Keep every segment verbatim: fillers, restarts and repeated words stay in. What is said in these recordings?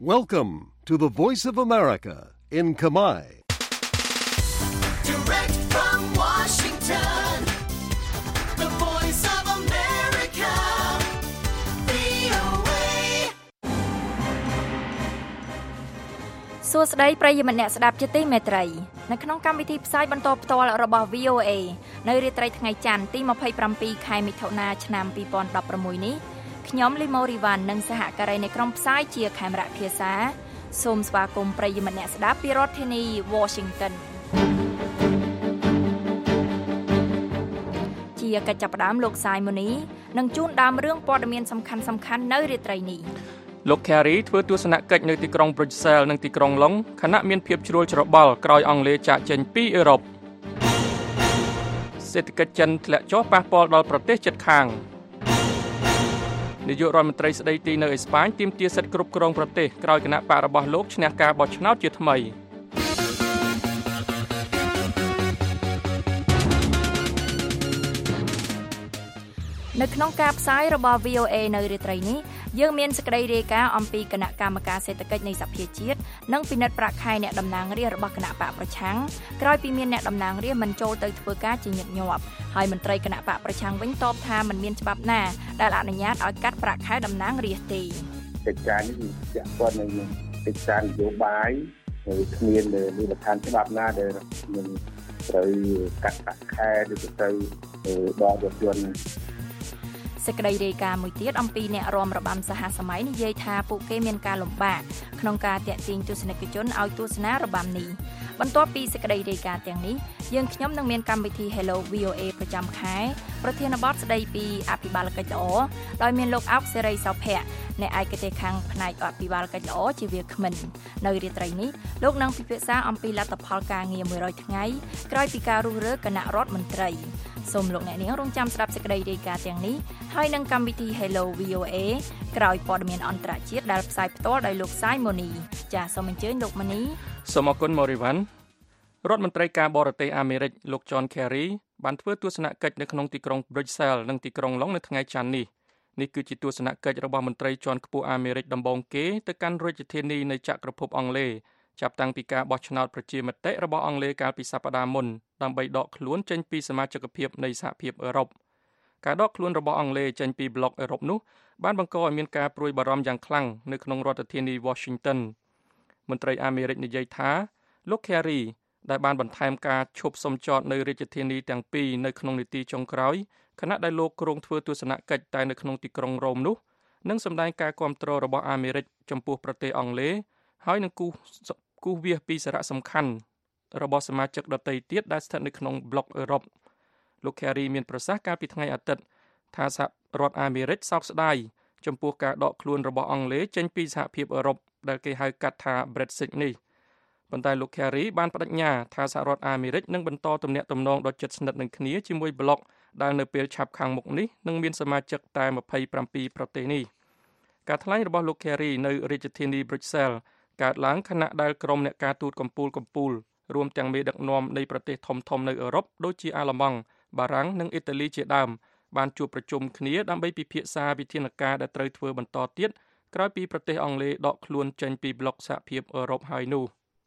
Welcome to the Voice of America in Khmer. Direct from Washington, the Voice of America, វី អូ เอ សួស្តីប្រិយមិត្តអ្នកស្ដាប់ជាទីមេត្រីនៅក្នុងកម្មវិធីផ្សាយបន្តផ្ទាល់របស់ វី អូ เอ នៅរាត្រីថ្ងៃច័ន្ទទីยี่สิบเจ็ดខែមិថុនាឆ្នាំยี่สิบสิบหกនេះខ្ញុំលីម៉ូរីវ៉ាន់និងសហការីនៃក្រុមផ្សាយជាខេមរៈភាសាសូមស្វាគមន៍ប្រិយមិត្តអ្នកស្ដាប់ពីរដ្ឋធានី Washington ជាកិច្ចចាប់ផ្ដើមលោកសាយម៉ូនីនឹងជូនដើមរឿងព័ត៌មានសំខាន់សំខាន់នៅរាត្រីនេះលោក Kerry ធ្វើទស្សនកិច្ចនៅទីក្រុង Brussels និងទីក្រុង London ខណៈមានភាពជ្រួលច្របល់ក្រោយអង់គ្លេសចាកចេញពីអឺរ៉ុបសេដ្ឋកិច្ចចិនធ្លាក់ចុះប៉ះពាល់ដល់ប្រទេសជិតខាងនាយករដ្ឋមន្ត្រីស្ដីទីនៅអេស្ប៉ាញទាមទារសិទ្ធិគ្រប់គ្រងប្រទេសក្រោយគណៈបករបស់លោកឈ្នះការបោះឆ្នោតជាថ្មីនៅក្នុងការផ្សាយរបស់ វី អូ เอ នៅរាត្រីនេះយើងមានសេចក្តីរាយការណ៍អំពីគណៈកម្មការសេដ្ឋកិច្ចនៃសភាជាតិនិងពិនិត្យប្រាក់ខែអ្នកតំណាងរាស្ត្ររបស់គណៈបកប្រឆាំងក្រោយពីមានអ្នកតំណាងរាស្ត្រមិនចូលទៅធ្វើការជាញឹកញាប់ហើយមន្ត្រីគណៈបកប្រឆាំងវិញតបថាមិនមានច្បាប់ណាដែលអនុញ្ញាតឲ្យកាត់ប្រាក់ខែតំណាងរាស្ត្រទេកិច្ចការនេះជាក់ព័ន្ធនឹងកិច្ចការនយោបាយហើយគ្មានមូលដ្ឋានច្បាប់ណាដែលនឹងត្រូវកាត់ប្រាក់ខែឬទៅដល់រថយន្តសេចក្តីរាយការណ៍មួយទៀតអំពីអ្នករាំរបាំសហសម័យនិយាយថាពួកគេមានការលំបាកក្នុងការទាក់ទាញទស្សនិកជនឲ្យទស្សនារបាំនេះបន្ទាប់ពីសេចក្តីរាយការណ៍ទាំងនេះយើងខ្ញុំនឹងមានកម្មវិធី Hello វី អូ เอ ប្រចាំខែប្រធានបទស្តីពីអភិបាលកិច្ចល្អដោយមានលោកអោកសេរីសោភ័ក្រអ្នកឯកទេសខាងផ្នែកអភិបាលកិច្ចល្អជាវាគ្មិននៅរាត្រីនេះលោកនឹងពិភាក្សាអំពីលទ្ធផលការងារមួយរយថ្ងៃក្រោយពីការរុះរើគណៈរដ្ឋមន្ត្រីសូមលោកអ្នកនាងរងចាំស្ដាប់សេចក្តីរាយការណ៍ទាំងនេះហើយនឹងកម្មវិធី Hello វី អូ เอ ក្រោយព័ត៌មានអន្តរជាតិដែលផ្សាយផ្ទាល់ដោយលោកសាយម៉ូនីចាសសូមអញ្ជើញលោកម៉ូនីសូមអរគុណម៉ូរីវ៉ាន់រដ្ឋមន្ត្រីការបរទេសអាមេរិកលោក John Kerry បានធ្វើទស្សនកិច្ចនៅក្នុងទីក្រុង Brussels និងទីក្រុង London នៅថ្ងៃច័ន្ទនេះនេះគឺជាទស្សនកិច្ចរបស់មន្ត្រីជាន់ខ្ពស់អាមេរិកដំបូងគេទៅកាន់រាជធានីនៃចក្រភពអង់គ្លេសចាប់តាំងពីការបោះឆ្នោតប្រជាមតិរបស់អង់គ្លេសកាលពីសប្តាហ៍មុនដើម្បីដកខ្លួនចេញពីសមាជិកភាពនៃសហភាពអឺរ៉ុបការដកខ្លួនរបស់អង់គ្លេសចេញពីប្លុកអឺរ៉ុបនោះបានបង្កឲ្យមានការព្រួយបារម្ភយ៉ាងខ្លាំងនៅក្នុងរដ្ឋធានី Washington មន្ត្រីអាមេរិកនិយាយថាលោក Kerry ដែលបានបន្ថែមការឈប់សុំចតនៅរាជធានីទាំងពីរនៅក្នុងនីតិចុងក្រោយខណៈដែលលោកគ្រងធ្វើទស្សនកិច្ចតែនៅក្នុងទីក្រុងរ៉ូមនោះនឹងសម្ដែងការគាំទ្ររបស់អាមេរិកចំពោះប្រទេសអង់គ្លេសហើយនឹងគូគូវាសពីសារៈសំខាន់របស់សមាជិកដទៃទៀតដែលស្ថិតនៅក្នុងប្លុកអឺរ៉ុបលោក Kerry មានប្រសាសន៍កាលពីថ្ងៃអាទិត្យថាសហរដ្ឋអាមេរិកសោកស្ដាយចំពោះការដកខ្លួនរបស់អង់គ្លេសចេញពីសហភាពអឺរ៉ុបដែលគេហៅកាត់ថា Brexit នេះប៉ុន្តែលោក Kerry បានបដិញ្ញាថាសហរដ្ឋអាមេរិកនឹងបន្តទំនាក់ទំនងដ៏ជិតស្និទ្ធនឹងគ្នាជាមួយប្លុកដែលនៅពេលឆាប់ខាងមុខនេះនឹងមានសមាជិកតែยี่สิบเจ็ดប្រទេសនេះការថ្លែងរបស់លោក Kerry នៅរាជធានី Brussels កើតឡើងខណៈដែលក្រុមអ្នកការទូតកំពូលកំពូលរួមទាំងមេដឹកនាំនៃប្រទេសធំៗនៅអឺរ៉ុបដូចជាអាល្លឺម៉ង់បារាំងនិងអ៊ីតាលីជាដើមបានជួបប្រជុំគ្នាដើម្បីពិភាក្សាវិធានការដែលត្រូវធ្វើបន្តទៀតក្រោយពីប្រទេសអង់គ្លេសដកខ្លួនចេញពីប្លុកសហភាពអឺរ៉ុបហើយនោះ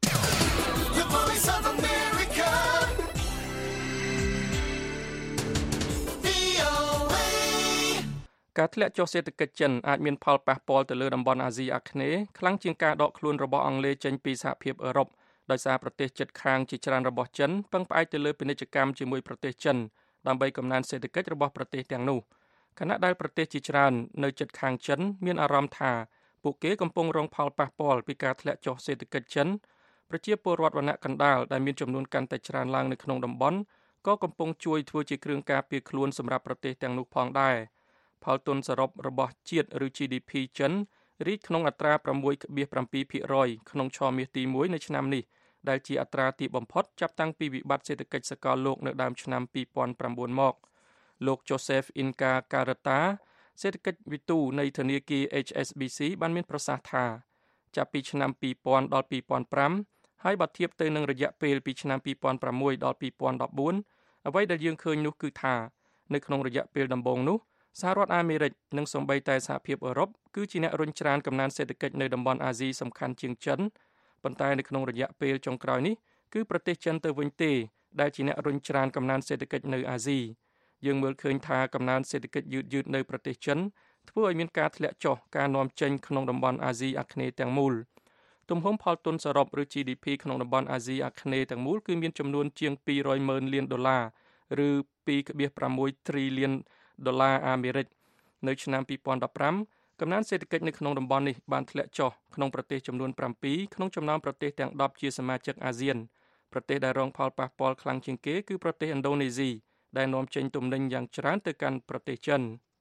ការធ្លាក់ចុះសេដ្ឋកិច្ចចិនអាចមានផលប៉ះពាល់ទៅលើតំបន់អាស៊ីអាគ្នេយ៍ខ្លាំងជាងការដកខ្លួនរបស់អង់គ្លេសចេញពីសហភាពអឺរ៉ុបដោយសារប្រទេសជិតខាងជាច្រើនរបស់ចិនពឹងផ្អែកទៅលើពាណិជ្ជកម្មជាមួយប្រទេសចិនដើម្បីកំណើនសេដ្ឋកិច្ចរបស់ប្រទេសទាំងនោះខណៈដែលប្រទេសជាច្រើននៅជិតខាងចិនមានអារម្មណ៍ថាពួកគេកំពុងរងផលប៉ះពាល់ពីការធ្លាក់ចុះសេដ្ឋកិច្ចចិនប្រជាពលរដ្ឋវណ្ណៈកណ្ដាលដែលមានចំនួនកាន់តែច្រើនឡើងនៅក្នុងតំបន់ក៏កំពុងជួយធ្វើជាគ្រឿងការពារខ្លួនសម្រាប់ប្រទេសទាំងនោះផងដែរផលទុនសរុបរបស់ជាតិឬ ជី ឌី ភី ចិនរីកក្នុងអត្រា sáu.7% ក្នុងឆមាសទីមួយនៃឆ្នាំនេះដែលជាអត្រាទាបបំផុតចាប់តាំងពីវិបត្តិសេដ្ឋកិច្ចសកលលោកនៅដើមឆ្នាំពីរពាន់ប្រាំបួនមកលោក Joseph Inca Carreta សេដ្ឋកិច្ចវិទូនៃធនាគារ H S B C បានមានប្រសាសន៍ថាចាប់ពីឆ្នាំពីរពាន់ដល់ពីរពាន់ប្រាំហើយបើធៀបទៅនឹងរយៈពេលពីឆ្នាំពីរពាន់ប្រាំមួយដល់ពីរពាន់ដប់បួនអ្វីដែលយើងឃើញនោះគឺថានៅក្នុងរយៈពេលដំបូងនោះសហរដ្ឋអាមេរិកនិងសូម្បីតែសហភាពអឺរ៉ុបគឺជាអ្នករុញច្រានកំណើនសេដ្ឋកិច្ចនៅតំបន់អាស៊ីសំខាន់ជាងចិនប៉ុន្តែនៅក្នុងរយៈពេលចុងក្រោយនេះគឺប្រទេសចិនទៅវិញទេដែលជាអ្នករុញច្រានកំណើនសេដ្ឋកិច្ចនៅអាស៊ីយើងមើលឃើញថាកំណើនសេដ្ឋកិច្ចយឺតយឺតនៅប្រទេសចិនធ្វើឲ្យមានការធ្លាក់ចុះការនាំចេញក្នុងតំបន់អាស៊ីអាគ្នេយ៍ទាំងមូលទំហំផលទុនសរុបឬ ជី ឌី ភី ក្នុងតំបន់អាស៊ីអាគ្នេយ៍ទាំងមូលគឺមានចំនួនជាងពីររយម៉ឺនលានដុល្លារឬ ពីរដុល្លារប្រាំមួយទ្រីលានដុល្លារអាមេរិកនៅឆ្នាំពីរពាន់ដប់ប្រាំកំណើនសេដ្ឋកិច្ចនៅក្នុងតំបន់នេះបានធ្លាក់ចុះក្នុងប្រទេសចំនួនប្រាំពីរក្នុងចំណោមប្រទេសទាំងដប់ជាសមាជិកអាស៊ានប្រទេសដែលរងផលប៉ះពាល់ខ្លាំងជាងគេគឺប្រទេសឥណ្ឌូនេស៊ីដែលនាំចេញទំនិញយ៉ាងច្រើនទៅកាន់ប្រទេសចិន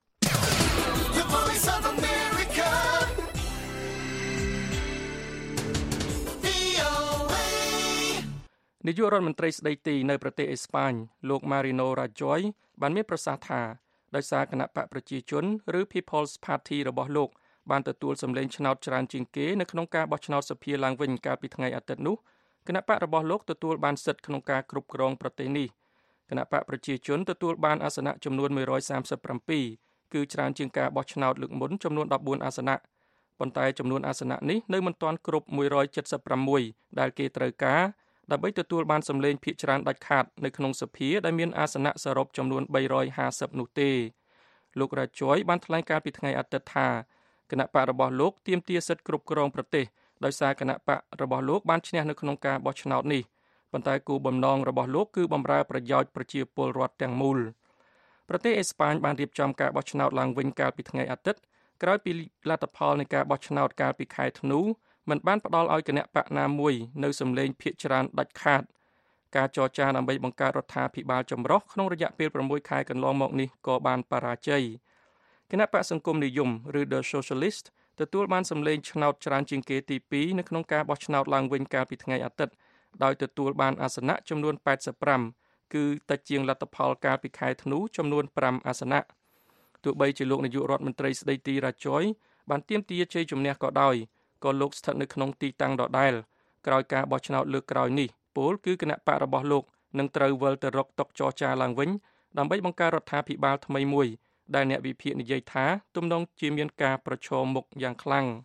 នាយករដ្ឋមន្ត្រីស្ដីទីនៅប្រទេសអេស្ប៉ាញលោក Mariano Rajoy បានមានប្រសាសន៍ថាដោយសារគណៈបកប្រជាជនឬ People's Party របស់លោកបានទទួលសម្លេងឆ្នោតច្រើនជាងគេនៅក្នុងការបោះឆ្នោតសភាឡើងវិញកាលពីថ្ងៃអាទិត្យនោះគណៈបករបស់លោកទទួលបានសិទ្ធិក្នុងការគ្រប់គ្រងប្រទេសនេះគណៈបកប្រជាជនទទួលបានអាសនៈចំនួនមួយរយសាមសិបប្រាំពីរគឺច្រើនជាងការបោះឆ្នោតលើកមុនចំនួនដប់បួនអាសនៈប៉ុន្តែចំនួនអាសនៈនេះនៅមិនទាន់គ្រប់មួយរយចិតសិបប្រាំមួយដែលគេត្រូវការដើម្បីទទួលបានសម្លេងភាគច្រើនដាច់ខាតនៅក្នុងសភាដែលមានអាសនៈសរុបចំនួនបីរយហាសិបនោះទេលោករ៉ាជ័យបានថ្លែងការពីថ្ងៃអាទិត្យថាគណៈបករបស់លោកទាមទារសិទ្ធិគ្រប់គ្រងប្រទេសដោយសារគណៈបករបស់លោកបានឈ្នះនៅក្នុងការបោះឆ្នោតនេះប៉ុន្តែគោលបំណងរបស់លោកគឺបម្រើប្រយោជន៍ប្រជាពលរដ្ឋទាំងមូលប្រទេសអេស្ប៉ាញបានរៀបចំការបោះឆ្នោតឡើងវិញកាលពីថ្ងៃអាទិត្យក្រោយពីលទ្ធផលនៃការបោះឆ្នោតកាលពីខែធ្នូមិនបានផ្ដល់ឲ្យគណៈបកណាមួយនៅសម្លេងភាគច្រើនដាច់ខាតការចរចាដើម្បីបង្កើតរដ្ឋាភិបាលចម្រុះក្នុងរយៈពេលប្រាំមួយខែកន្លងមកនេះក៏បានបរាជ័យគណៈបកសង្គមនិយមឬ The Socialist ទទួលបានសម្លេងឆ្នោតច្រើនជាងគេទីពីរនៅក្នុងការបោះឆ្នោតឡើងវិញកាលពីថ្ងៃអាទិត្យដោយទទួលបានអាសនៈចំនួនប៉ែតសិបប្រាំគឺតិចជាងលទ្ធផលកាលពីខែធ្នូចំនួនប្រាំអាសនៈទោះបីជាលោកនាយករដ្ឋមន្ត្រីស្ដីទីរ៉ាជ័យបានទាមទារជ័យជំនះក៏ដោយក៏លោកស្ថិតនៅក្នុងទីតាំងដដែលក្រោយការបោះឆ្នោតលើកក្រោយនេះពលគឺគណៈបករបស់លោកនឹងត្រូវវិលទៅរកតុចរចាឡើងវិញដើម្បីបង្កើតរដ្ឋាភិបាលថ្មីមួយដែលអ្នកវិភាគនិយាយថាទំនងជាមានការប្រឈមមុខយ៉ាងខ្លាំង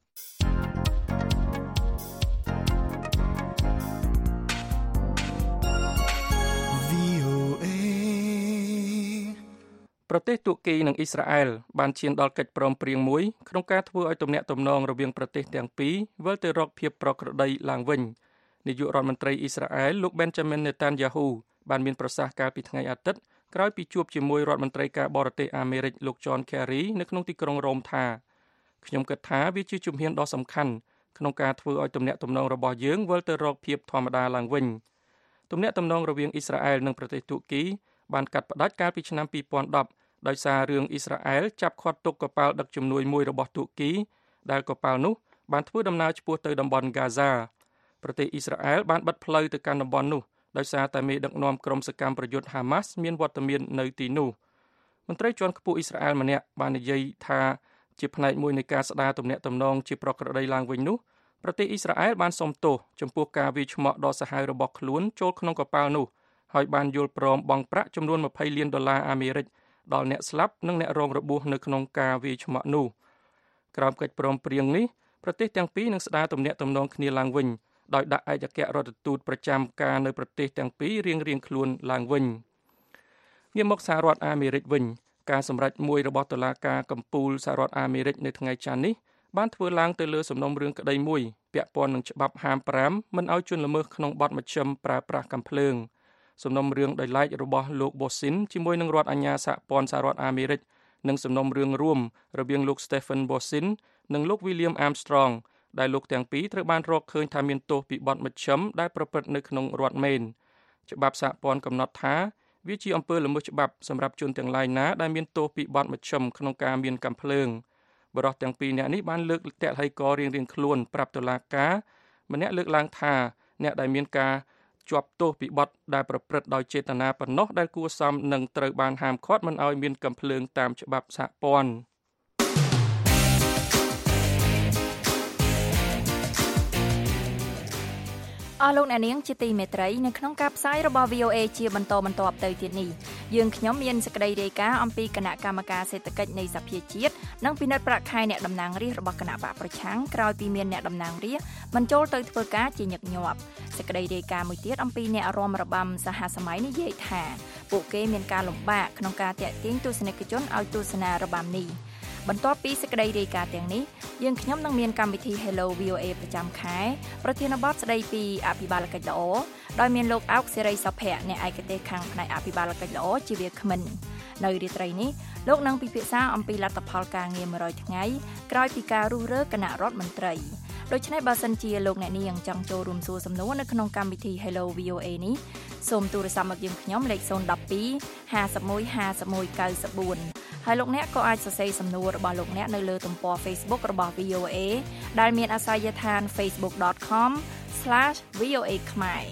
ប្រទេសទួរគីនិងអ៊ីស្រាអែលបានឈានដល់កិច្ចព្រមព្រៀងមួយក្នុងការធ្វើឲ្យទំនាក់ទំនងរវាងប្រទេសទាំងពីរវិលទៅរកភាពប្រក្រតីឡើងវិញនាយករដ្ឋមន្ត្រីអ៊ីស្រាអែលលោក Benjamin Netanyahu បានមានប្រសាសន៍កាលពីថ្ងៃអាទិត្យក្រោយពីជួបជាមួយរដ្ឋមន្ត្រីការបរទេសអាមេរិកលោក John Kerry នៅក្នុងទីក្រុងរ៉ូមថាខ្ញុំគិតថាវាជាជំហានដ៏សំខាន់ក្នុងការធ្វើឲ្យទំនាក់ទំនងរបស់យើងវិលទៅរកភាពធម្មតាឡើងវិញទំនាក់ទំនងរវាងអ៊ីស្រាអែលនិងប្រទេសទួរគីបានកាត់ផ្តាច់កាលពីឆ្នាំពីរពាន់ដប់ដោយសាររឿងអ៊ីស្រាអែលចាប់ឃាត់ទុកកប៉ាល់ដឹកជំនួយមួយរបស់ទួរគីដែលកប៉ាល់នោះបានធ្វើដំណើរឆ្ពោះទៅតំបន់ហ្គាហ្សាប្រទេសអ៊ីស្រាអែលបានបិទផ្លូវទៅកាន់តំបន់នោះដោយសារតែមេដឹកនាំក្រុមសកម្មប្រយុទ្ធហាម៉ាស់មានវត្តមាននៅទីនោះមន្ត្រីជាន់ខ្ពស់អ៊ីស្រាអែលម្នាក់បាននិយាយថាជាផ្នែកមួយនៃការស្ដារទំនាក់ទំនងជាប្រក្រតីឡើងវិញនោះប្រទេសអ៊ីស្រាអែលបានសុំទោសចំពោះការវាយឆ្មក់ដ៏សាហាវរបស់ខ្លួនចូលក្នុងកប៉ាល់នោះហើយបានយល់ព្រមបង់ប្រាក់ចំនួនម្ភៃលានដុល្លារអាមេរិកដល់អ្នកស្លាប់និងអ្នករងរបួសនៅក្នុងការវាយឆ្មក់នោះក្រោមកិច្ចព្រមព្រៀងនេះប្រទេសទាំងពីរនឹងស្ដារទំនាក់ទំនងគ្នាឡើងវិញដោយដាក់ឯកអគ្គរដ្ឋទូតប្រចាំការនៅប្រទេសទាំងពីររៀងៗខ្លួនឡើងវិញងាកមកសហរដ្ឋអាមេរិកវិញការសម្រេចមួយរបស់តុលាការកំពូលសហរដ្ឋអាមេរិកនៅថ្ងៃច័ន្ទនេះបានធ្វើឡើងទៅលើសំណុំរឿងក្តីមួយពាក់ព័ន្ធនឹងច្បាប់ហាមប្រាមមិនឲ្យជនល្មើសក្នុងបទមជ្ឈិមប្រើប្រាស់កាំភ្លើងសំណុំរឿងដោយឡែករបស់លោក Bossin ជាមួយនឹងរដ្ឋអាជ្ញាសហព័ន្ធសហរដ្ឋអាមេរិកនិងសំណុំរឿងរួមរវាងលោក Stephen Bossin និងលោក William Armstrong ដែលលោកទាំងពីរត្រូវបានរកឃើញថាមានទោសពីបទមជ្ឈិមដែលប្រព្រឹត្តនៅក្នុងរដ្ឋមេនច្បាប់សហព័ន្ធកំណត់ថាវាជាអំពើល្មើសច្បាប់សម្រាប់ជនទាំងឡាយណាដែលមានទោសពីបទមជ្ឈិមក្នុងការមានកាំភ្លើងបរិសុទ្ធទាំងពីរនាក់នេះបានលើកទហិករៀងៗខ្លួនប្រាប់តុលាការម្នាក់លើកឡើងថាអ្នកដែលមានការជាប់ទោសពីបទដែលប្រព្រឹត្តដោយចេតនាប៉ុណ្ណោះដែលគួរសមនឹងត្រូវបានហាមឃាត់មិនឲ្យមានកាំភ្លើងតាមច្បាប់សហព័ន្ធអស់លោកអ្នកនាងជាទីមេត្រីនៅក្នុងការផ្សាយរបស់ វី អូ เอ ជាបន្តបន្ទាប់ទៅទៀតនេះយើងខ្ញុំមានសេចក្តីរាយការណ៍អំពីគណៈកម្មការសេដ្ឋកិច្ចនៃសភាជាតិនិងពិនិត្យប្រាក់ខែអ្នកតំណាងរាស្ត្ររបស់គណៈបកប្រឆាំងក្រោយពីមានអ្នកតំណាងរាស្ត្រមិនចូលទៅធ្វើការជាញឹកញាប់សេចក្តីរាយការណ៍មួយទៀតអំពីអ្នករាំរបាំសហសម័យនិយាយថាពួកគេមានការលំបាកក្នុងការតាក់ទាញទស្សនិកជនឲ្យទស្សនារបាំនេះបន្ទាប់ពីសេចក្តីរាយការណ៍ទាំងនេះយើងខ្ញុំនឹងមានកម្មវិធី Hello វី អូ เอ ប្រចាំខែប្រធានបទស្ដីពីអភិបាលកិច្ចល្អដោយមានលោកអោកសេរីសុភ័ក្រអ្នកឯកទេសខាងផ្នែកអភិបាលកិច្ចល្អជាវាគ្មិននៅរាត្រីនេះលោកនឹងពិភាក្សាអំពីលទ្ធផលការងារមួយរយថ្ងៃក្រោយពីការរុះរើគណៈរដ្ឋមន្ត្រីដូច្នេះបើសិនជាលោកអ្នកនាងចង់ចូលរួមសួរសំណួរនៅក្នុងកម្មវិធី Hello វី អូ เอ នេះសូមទូរស័ព្ទមកយើងខ្ញុំលេខศูนย์ หนึ่ง สอง ห้า หนึ่ง ห้า หนึ่ง เก้า สี่ហើយលោកអ្នកក៏អាចសរសេរសំណួររបស់លោកអ្នកនៅលើទំព័រ Facebook របស់ វី អូ เอ ដែលមានអាសយដ្ឋាន facebook.com/voa ខ្មែរ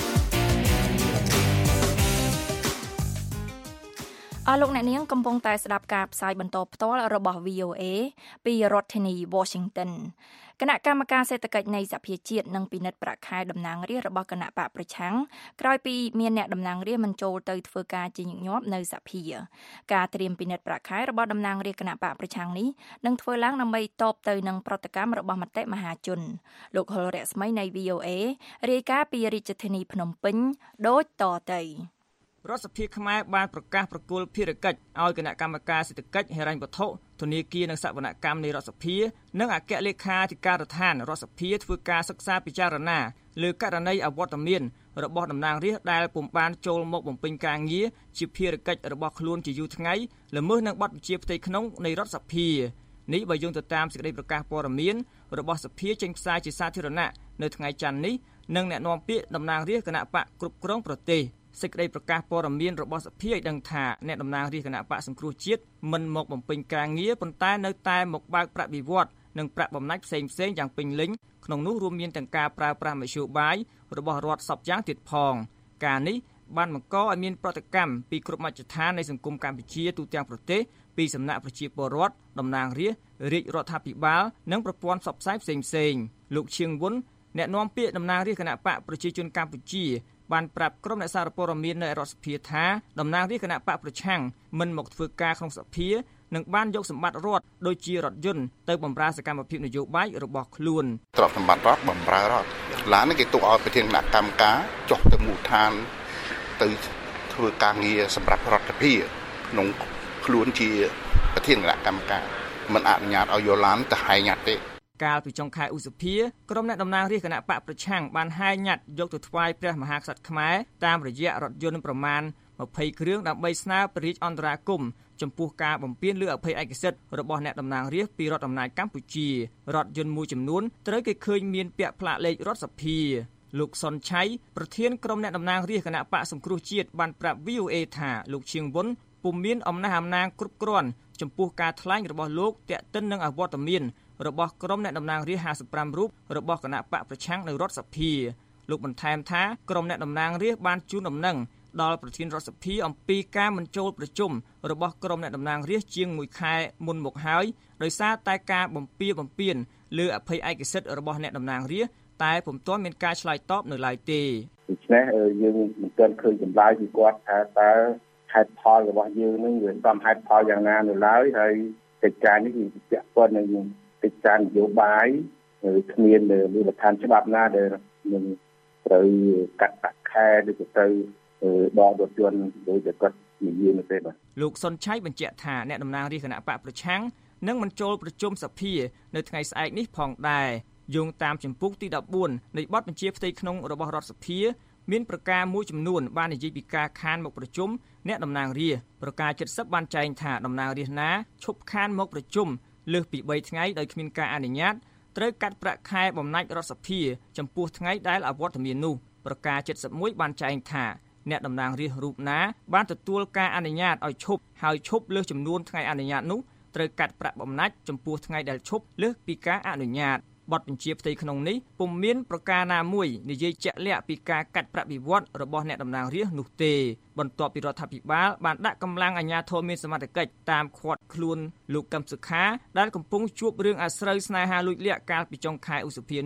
អស់លោកអ្នកនាងកំពុងតែស្ដាប់ការផ្សាយបន្តផ្ទាល់របស់ វី អូ เอ ពីរដ្ឋធានី Washington គណៈកម្មការសេដ្ឋកិច្ចនៃសភាជាតិនឹងពិនិត្យប្រាក់ខែតំណាងរាស្ត្ររបស់គណៈបកប្រឆាំងក្រោយពីមានអ្នកតំណាងរាស្ត្រមិនចូលទៅធ្វើការជាញឹកញាប់នៅសភាការត្រៀមពិនិត្យប្រាក់ខែរបស់តំណាងរាស្ត្រគណៈបកប្រឆាំងនេះនឹងធ្វើឡើងដើម្បីតបទៅនឹងប្រតិកម្មរបស់មតិមហាជនលោកហុលរស្មីនៃ វី អូ เอ រាយការណ៍ពីរាជធានីភ្នំពេញដូចតទៅរដ្ឋសភាខ្មែរបានប្រកាសប្រគល់ភារកិច្ចឲ្យគណៈកម្មការសេដ្ឋកិច្ចហិរញ្ញវត្ថុធនាគារនិងសវនកម្មនៃរដ្ឋសភានិងអគ្គលេខាធិការដ្ឋានរដ្ឋសភាធ្វើការសិក្សាពិចារណាលើករណីអវត្តមានរបស់តំណាងរាស្ត្រដែលពុំបានចូលមកបំពេញការងារជាភារកិច្ចរបស់ខ្លួនជាយូរថ្ងៃល្មើសនឹងបទបញ្ជាផ្ទៃក្នុងនៃរដ្ឋសភានេះបើយោងទៅតាមសេចក្តីប្រកាសព័ត៌មានរបស់សភាចេញផ្សាយជាសាធារណៈនៅថ្ងៃច័ន្ទនេះនិងអ្នកនាំពាក្យតំណាងរាស្ត្រគណៈបកគ្រប់គ្រងប្រទេសសេចក្តីប្រកាសព័ត៌មានរបស់សភាឲ្យដឹងថាអ្នកតំណាងរាស្ត្រគណៈបកសង្គ្រោះជាតិមិនមកបំពេញការងារប៉ុន្តែនៅតែមកបើកប្រាក់បៀវត្សនិងប្រាក់បំណាច់ផ្សេងផ្សេងយ៉ាងពេញលេញក្នុងនោះរួមមានទាំងការប្រើប្រាស់មធ្យោបាយរបស់រដ្ឋសពយ៉ាងទៀតផងការនេះបានបង្កឲ្យមានប្រតិកម្មពីគ្រប់មជ្ឈដ្ឋាននៃសង្គមកម្ពុជាទូទាំងប្រទេសពីសំណាក់ប្រជាពលរដ្ឋតំណាងរាស្ត្ររាជរដ្ឋាភិបាលនិងប្រព័ន្ធផ្សព្វផ្សាយផ្សេងផ្សេងលោកឈៀងវុនអ្នកនាំពាក្យតំណាងរាស្ត្រគណៈបកប្រជាជនកម្ពុជាបានប្រាប់ក្រុមអ្នកសារព័ត៌មាននៅរដ្ឋសភាថាតំណាងរាស្ត្រគណៈបកប្រឆាំងមិនមកធ្វើការក្នុងសភានិងបានយកសម្បត្តិរដ្ឋដូចជារថយន្តទៅបម្រើសកម្មភាពនយោបាយរបស់ខ្លួនទ្រព្យសម្បត្តិរដ្ឋបម្រើរដ្ឋឡាននេះគេទុកឲ្យប្រធានគណៈកម្មការចុះទៅមូលដ្ឋានទៅធ្វើការងារសម្រាប់រដ្ឋសភាក្នុងខ្លួនជាប្រធានគណៈកម្មការមិនអនុញ្ញាតឲ្យយកឡានទៅហែងញ៉ាត់ទេកាលពីចុងខែឧសភាក្រុមអ្នកតំណាងរាស្ត្រគណៈបកប្រឆាំងបានហែងញ៉ាត់យកទៅថ្វាយព្រះមហាក្សត្រខ្មែរតាមរយៈរថយន្តប្រមាណยี่สิบគ្រឿងដើម្បីស្នើព្រះរាជអន្តរាគមន៍ចំពោះការបំពានលើអភ័យឯកសិទ្ធិរបស់អ្នកតំណាងរាស្ត្រពីរដ្ឋអំណាចកម្ពុជារថយន្តមួយចំនួនត្រូវគេឃើញមានពាក់ផ្លាកលេខរដ្ឋសភាលោកសុនឆៃប្រធានក្រុមអ្នកតំណាងរាស្ត្រគណៈបកសង្គ្រោះជាតិបានប្រាប់ វី អូ เอ ថាលោកឈៀងវុនពុំមានអំណះអំណាងគ្រប់គ្រាន់ចំពោះការថ្លែងរបស់លោកតាក់ទិននឹងអវត្តមានរបស់ក្រុមអ្នកតំណាងរាស្ត្រห้าสิบห้าរូបរបស់គណៈបកប្រឆាំងនៅរដ្ឋសភាលោកបន្ថែមថាក្រុមអ្នកតំណាងរាស្ត្របានជូនដំណឹងដល់ប្រធានរដ្ឋសភាអំពីការមិនចូលប្រជុំរបស់ក្រុមអ្នកតំណាងរាស្ត្រជាងមួយខែមុនមកហើយដោយសារតែការបំពៀបំពានលើអភ័យឯកសិទ្ធិរបស់អ្នកតំណាងរាស្ត្រតែពុំទាន់មានការឆ្លើយតបនៅឡើយទេដូច្នេះយើងមិនទាន់ឃើញចម្លើយពីគាត់ថាតើហេតុផលរបស់យើងនឹងវាសមហេតុផលយ៉ាងណានៅឡើយហើយកិច្ចការនេះគឺពាក់ព័ន្ធនឹងកិច្ចការនយោបាយគ្មានមូលដ្ឋានច្បាប់ណាដែលនឹងត្រូវកាត់ដាក់ខែឬក៏ទៅដករថយន្តដោយតែគាត់និយាយនោះទេបាទលោកសុនឆៃបញ្ជាក់ថាអ្នកតំណាងរាស្ត្រគណៈបកប្រឆាំងនឹងមិនចូលប្រជុំសភានៅថ្ងៃស្អែកនេះផងដែរយោងតាមជំពូកទី14នៃបទបញ្ជាផ្ទៃក្នុងរបស់រដ្ឋសភាមានប្រការមួយចំនួនបាននិយាយពីការខានមកប្រជុំអ្នកតំណាងរាស្ត្រប្រការเจ็ดสิบបានចែងថាតំណាងរាស្ត្រណាឈប់ខានមកប្រជុំលើសពីបីថ្ងៃដោយគ្មានការអនុញ្ញាតត្រូវកាត់ប្រាក់ខែបំណាច់រដ្ឋសភាចំពោះថ្ងៃដែលអវត្តមាននោះប្រការเจ็ดสิบเอ็ดបានចែងថាអ្នកតំណាងរាស្ត្ររូបណាបានទទួលការអនុញ្ញាតឲ្យឈប់ហើយឈប់លើសចំនួនថ្ងៃអនុញ្ញាតនោះត្រូវកាត់ប្រាក់បំណាច់ចំពោះថ្ងៃដែលឈប់លើសពីការអនុញ្ញាតបទបញ្ជាផ្ទៃក្នុងនេះពុំមានប្រការណាមួយនិយាយជាក់លាក់ពីការកាត់ប្រាក់បៀវត្សរបស់អ្នកតំណាងរាស្ត្រនោះទេបន្ទាប់ពីរដ្ឋាភិបាលបានដាក់កម្លាំងអាជ្ញាធរមានសមត្ថកិច្ចតាមឃាត់ខ្លួនលោកកឹមសុខាដែលកំពុងជួបរឿងអាស្រូវស្នេហាលួចលាក់កាលពីចុងខែឧសភានោះ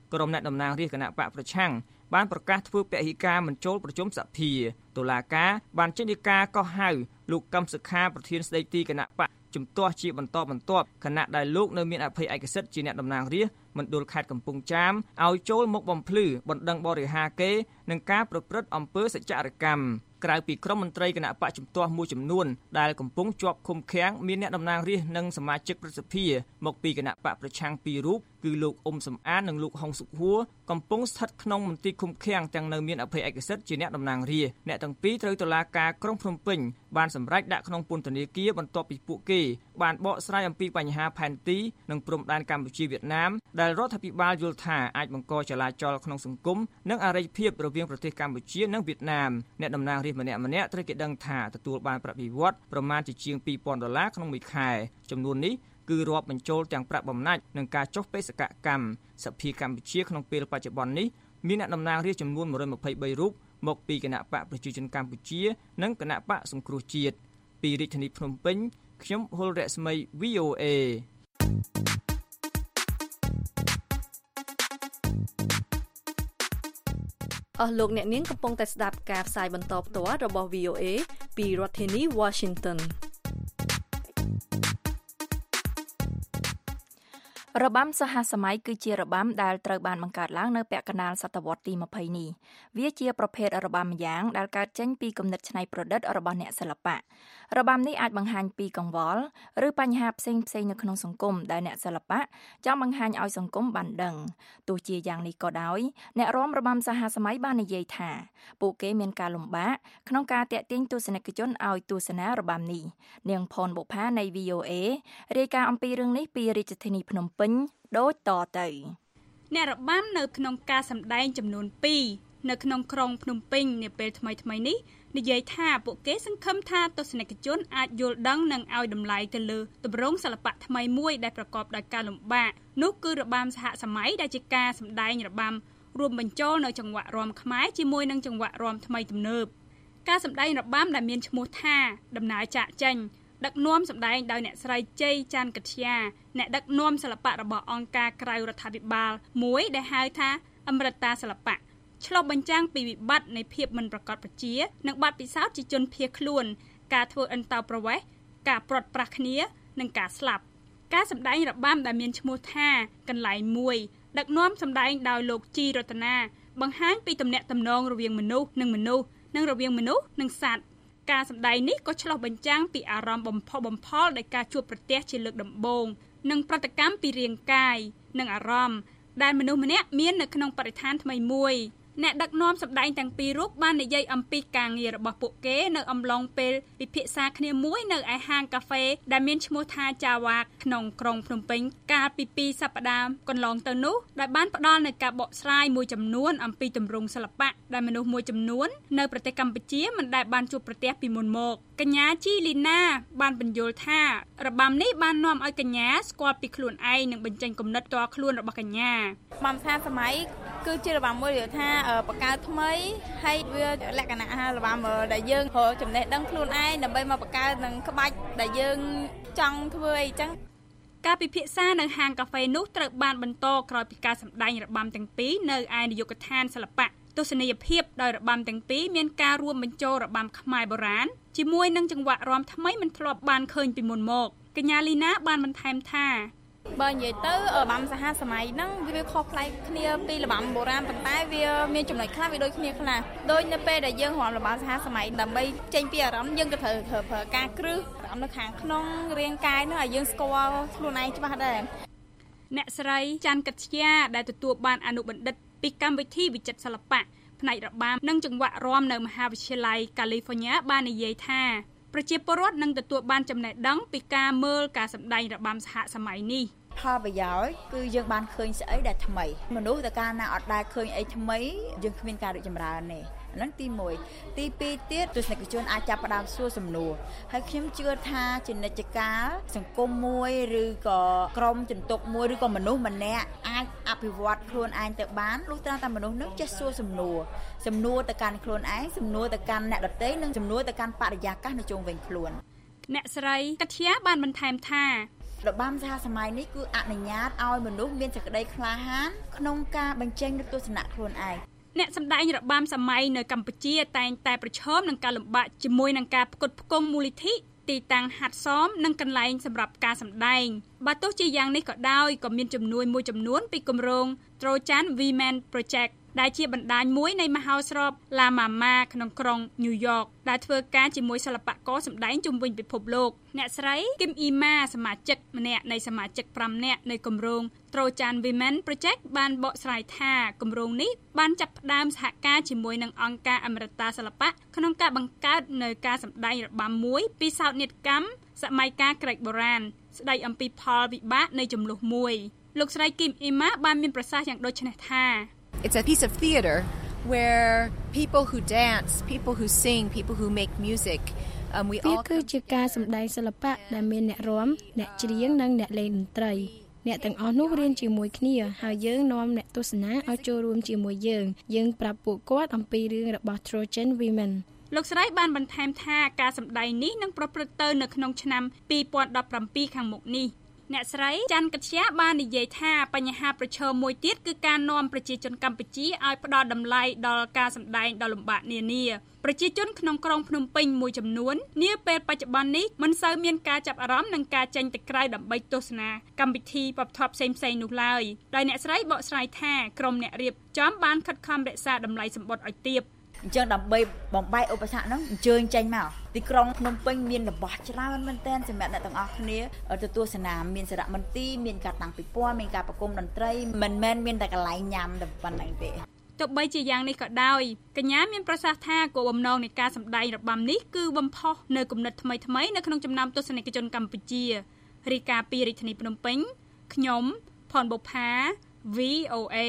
ក្រុមអ្នកតំណាងរាស្ត្រគណៈបកប្រឆាំងបានប្រកាសធ្វើពហិការមិនចូលប្រជុំសភាតុលាការបានចេញដីកាកោះហៅលោកកឹមសុខាប្រធានស្ដីទីគណៈបកជំទាស់ជាបន្តបន្ទាប់ខណៈដែលលោកនៅមានអភ័យឯកសិទ្ធិជាអ្នកតំណាងរាស្ត្រមណ្ឌលខេត្តកំពង់ចាមឲ្យចូលមកបំភ្លឺបណ្ដឹងបរិហាគេនឹងការប្រព្រឹត្តអំពើសច្ចរកម្មក្រៅពីក្រុមមន្ត្រីគណៈបកជំទាស់មួយចំនួនដែលកំពុងជាប់ឃុំឃាំងមានអ្នកតំណាងរាស្ត្រនិងសមាជិកប្រសិទ្ធិមកពីគណៈបកប្រឆាំងពីររូបគឺលោកអ៊ុំសំអាននិងលោកហុងសុខួរកំពុងស្ថិតក្នុងមន្ទីរឃុំឃាំងទាំងនៅមានអភ័យឯកសិទ្ធិជាអ្នកតំណាងរាស្ត្រអ្នកទាំងពីរត្រូវតុលាការក្រុងភ្នំពេញបានសម្រេចដាក់ក្នុងពន្ធនាគារបន្ទាប់ពីពួកគេបានបកស្រាយអំពីបញ្ហាផែនទីនិងព្រំដែនកម្ពុជាវៀតណាមដែលរដ្ឋាភិបាលយល់ថាអាចបង្កចលាចលក្នុងសង្គមនិងអរិយភាពរវាងប្រទេសកម្ពុជានិងវៀតណាមអ្នកតំណាងរាស្ត្រម្នាក់ម្នាក់ត្រូវគេដឹងថាទទួលបានប្រាក់បៀវត្សប្រមាណជាជាងពីរពាន់ដុល្លារក្នុងមួយខែចំនួននេះគឺរាប់បញ្ចូលទាំងប្រាក់បំណាច់និងការចុះបេសកកម្មសភាកម្ពុជាក្នុងពេលបច្ចុប្បន្ននេះមានអ្នកតំណាងរាស្ត្រចំនួនមួយរយម្ភៃបីរូបមកពីគណៈបកប្រជាជនកម្ពុជានិងគណៈបកសង្គ្រោះជាតិពីរាជធានីភ្នំពេញខ្ញុំហុលរស្មី វី អូ អេអស់លោកអ្នកនាងកំពុងតែស្ដាប់ការផ្សាយបន្តផ្ទាល់របស់ វី អូ អេ ពីរដ្ឋធានី Washington របាំសហសម័យគឺជារបាំដែលត្រូវបានបង្កើតឡើងនៅពាក់កណ្ដាលសតវត្សទីยี่สิบនេះវាជាប្រភេទរបាំម្យ៉ាងដែលកើតចេញពីគំនិតច្នៃប្រឌិតរបស់អ្នកសិល្បៈរបាំនេះអាចបង្ហាញពីកង្វល់ឬបញ្ហាផ្សេងផ្សេងនៅក្នុងសង្គមដែលអ្នកសិល្បៈចង់បង្ហាញឲ្យសង្គមបានដឹងទោះជាយ៉ាងនេះក៏ដោយអ្នករាំរបាំសហសម័យបាននិយាយថាពួកគេមានការលំបាកក្នុងការទាក់ទាញទស្សនិកជនឲ្យទស្សនារបាំនេះនាងផនបុប្ផានៃ វី អូ អេ រាយការណ៍អំពីរឿងនេះពីរាជធានីភ្នំពេញដូចតទៅអ្នករបាំនៅក្នុងការសម្ដែងចំនួនពីរនៅក្នុងក្រុងភ្នំពេញនាពេលថ្មីៗនេះនិយាយថាពួកគេសង្ឃឹមថាទស្សនិកជនអាចយល់ដឹងនិងឲ្យតម្លៃទៅលើទម្រង់សិល្បៈថ្មីមួយដែលប្រកបដោយការលំបាកនោះគឺរបាំសហសម័យដែលជាការសម្ដែងរបាំរួមបញ្ចូលនៅចង្វាក់រាំខ្មែរជាមួយនឹងចង្វាក់រាំថ្មីទំនើបការសម្ដែងរបាំដែលមានឈ្មោះថាដំណើរចាក់ចេញដឹកនាំសម្ដែងដោយអ្នកស្រីជ័យច័ន្ទកត្យាអ្នកដឹកនាំសិល្បៈរបស់អង្គការក្រៅរដ្ឋាភិបាលមួយដែលហៅថាអមរិតាសិល្បៈឆ្លុះបញ្ចាំងពីវិបត្តិនៃភាពមិនប្រកបប្រជានិងបទពិសោធន៍ជាជនភៀសខ្លួនការធ្វើអន្តោប្រវេសន៍ការព្រាត់ប្រាសគ្នានិងការស្លាប់ការសម្ដែងរបាំដែលមានឈ្មោះថាកន្លែងមួយដឹកនាំសម្ដែងដោយលោកជីរតនាបង្ហាញពីទំនាក់ទំនងរវាងមនុស្សនិងមនុស្សនិងរវាងមនុស្សនិងសត្វការសម្ដែងនេះក៏ឆ្លុះបញ្ចាំងពីអារម្មណ៍បំផុសបំផុលនៃការជួបប្រទះជាលើកដំបូងនិងប្រតិកម្មពីរាងកាយនិងអារម្មណ៍ដែលមនុស្សម្នាក់មាននៅក្នុងបរិស្ថានថ្មីមួយអ្នកដឹកនាំសម្ដែងទាំងពីររូបបាននិយាយអំពីការងាររបស់ពួកគេនៅអំឡុងពេលពិភាក្សាគ្នាមួយនៅឯហាងកាហ្វេដែលមានឈ្មោះថាចាវ៉ាក្នុងក្រុងភ្នំពេញកាលពីពីរសប្តាហ៍កន្លងទៅនោះដែលបានផ្ដល់នូវការបកស្រាយមួយចំនួនអំពីទម្រង់សិល្បៈដែលមនុស្សមួយចំនួននៅប្រទេសកម្ពុជាមិនដែលបានជួបប្រទះពីមុនមកកញ្ញាជីលីណាបានបញ្យល់ថារបាំនេះបាននាំឲ្យកញ្ញាស្គាល់ពីខ្លួនឯងនិងបញ្ចេញគំនិតផ្ទាល់ខ្លួនរបស់កញ្ញារបាំសហសម័យគឺជារបាំមួយដែលថាបកកើតថ្មីហើយវាលក្ខណៈរបាំដែលយើងរកចំណេះដឹងខ្លួនឯងដើម្បីមកបកកើតនឹងក្បាច់ដែលយើងចង់ធ្វើអីចឹងការពិភាក្សានៅហាងកាហ្វេនោះត្រូវបានបន្តក្រោយពីការសម្ដែងរបាំទាំងពីរនៅឯនាយកដ្ឋានសិល្បៈទស្សនីយភាពដោយរបាំទាំងពីរមានការរួមបញ្ចូលរបាំខ្មែរបុរាណជាមួយនឹងចង្វាក់រាំថ្មីមិនធ្លាប់បានឃើញពីមុនមកកញ្ញាលីណាបានបន្ថែមថាបើនិយាយទៅរបាំសហសម័យហ្នឹងវាខុសប្លែកគ្នាពីរបាំបុរាណប៉ុន្តែវាមានចំណុចខ្លះវាដូចគ្នាខ្លះដូចនៅពេលដែលយើងរាំរបាំសហសម័យដើម្បីចេញពីអារម្មណ៍យើងក៏ត្រូវធ្វើប្រើការគ្រឹះអារម្មណ៍នៅខាងក្នុងរាងកាយនោះឲ្យយើងស្គាល់ខ្លួនឯងច្បាស់ដែរអ្នកស្រីច័ន្ទកត្យាដែលទទួលបានអនុបណ្ឌិតពីកម្មវិធីវិចិត្រសិល្បៈផ្នែករបាំនិងចង្វាក់រាំនៅមហាវិទ្យាល័យ California បាននិយាយថាប្រជាពលរដ្ឋនឹងទទួលបានចំណេះដឹងពីការមើលការសម្ដែងរបាំសហសម័យនេះផលប្រយោជន៍គឺយើងបានឃើញស្អីដែលថ្មីមនុស្សតែកាលណាអត់ដែលឃើញអីថ្មីយើងគ្មានការរីកចម្រើនទេអាហ្នឹងទីមួយទីពីរទៀតទស្សនិកជនអាចចាប់ផ្ដើមសួរសំណួរហើយខ្ញុំជឿថាជានិច្ចកាលសង្គមមួយឬក៏ក្រុមចន្ទុកមួយឬក៏មនុស្សម្នាក់អាចអភិវឌ្ឍខ្លួនឯងទៅបានលុះត្រាតែមនុស្សនឹងចេះសួរសំណួរសំណួរទៅកាន់ខ្លួនឯងសំណួរទៅកាន់អ្នកដទៃនិងសំណួរទៅកាន់បរិយាកាសនៅជុំវិញខ្លួនអ្នកស្រីកត្យាបានបន្ថែមថារបាំសហសម័យនេះគឺអនុញ្ញាតឲ្យមនុស្សមានសេចក្តីក្លាហានក្នុងការបញ្ចេញនូវទស្សនៈខ្លួនឯងអ្នកសម្ដែងរបាំសម័យនៅកម្ពុជាតែងតែប្រឈមនឹងការលំបាកជាមួយនឹងការផ្គត់ផ្គង់មូលនិធិទីតាំងហាត់សមនិងកន្លែងសម្រាប់ការសម្ដែងបើទោះជាយ៉ាងនេះក៏ដោយក៏មានជំនួយមួយចំនួនពីគម្រោង Trojan Women Project ដែលជាបណ្ដាញមួយនៃមហោស្រព La Mama ក្នុងក្រុង New York ដែលធ្វើការជាមួយសិល្បករសម្ដែងជុំវិញពិភពលោកអ្នកស្រី Kim Ima សមាជិកម្នាក់នៃសមាជិកប្រាំនាក់នៃគម្រោង Trojan Women Project បានបកស្រាយថាគម្រោងនេះបានចាប់ផ្ដើមសហការជាមួយនឹងអង្គការអមរតាសិល្បៈក្នុងការបង្កើតនៅការសម្ដែងរបាំមួយពីសោកនាដកម្មសម័យកាលក្រិកបុរាណស្ដីអំពីផលវិបាកនៃចំនួនមួយលោកស្រី Kim Ima បានមានប្រសាសន៍យ៉ាងដូចនេះថា It's a piece of theater where people who dance, people who sing, people who make music, um, we all គឺជាការសម្ដែងសិល្បៈដែលមានអ្នករាំអ្នកច្រៀងនិងអ្នកលេងតន្ត្រីអ្នកទាំងអស់នោះរៀនជាមួយគ្នាហើយយើងនាំអ្នកទស្សនាឲ្យចូលរួមជាមួយយើងយើងប្រាប់ពួកគាត់អំពីរឿងរបស់ Trojan Women លោកស្រីបានបន្ថែមថាការសម្ដែងនេះនឹងប្រព្រឹត្តទៅនៅក្នុងឆ្នាំពីរពាន់ដប់ប្រាំពីរខាងមុខនេះអ្នកស្រីច័ន្ទកត្យាបាននិយាយថាបញ្ហាប្រឈមមួយទៀតគឺការនាំប្រជាជនកម្ពុជាឲ្យផ្ដល់តម្លៃដល់ការសម្ដែងដ៏លំបាកនានាប្រជាជនក្នុងក្រុងភ្នំពេញមួយចំនួននាពេលបច្ចុប្បន្ននេះមិនសូវមានការចាប់អារម្មណ៍នឹងការចេញទៅក្រៅដើម្បីទស្សនាកម្មវិធីវប្បធម៌ផ្សេងៗនោះឡើយដោយអ្នកស្រីបកស្រាយថាក្រុមអ្នករៀបចំបានខិតខំរក្សាតម្លៃសម្បត្តិឲ្យទាបអញ្ចឹងដើម្បីបំបែកឧបសគ្គហ្នឹងអញ្ជើញចេញមកទីក្រុងភ្នំពេញមានរបស់ច្រើនមែនទែនសម្រាប់អ្នកទាំងអស់គ្នាទៅទស្សនាមានសារមន្ទីរមានការតាំងពិព័រណ៍មានការប្រគំតន្ត្រីមិនមែនមានតែកន្លែងញ៉ាំតែប៉ុណ្្នឹងទេទោះបីជាយ៉ាងនេះក៏ដោយកញ្ញាមានប្រសាសន៍ថាគោលបំណងនៃការសម្ដែងរបាំនេះគឺបំផុសនៅគំនិតថ្មីៗនៅក្នុងចំណោមទស្សនិកជនកម្ពុជារាយការណ៍ពីរាជធានីភ្នំពេញខ្ញុំផនបុប្ផា វី អូ เอ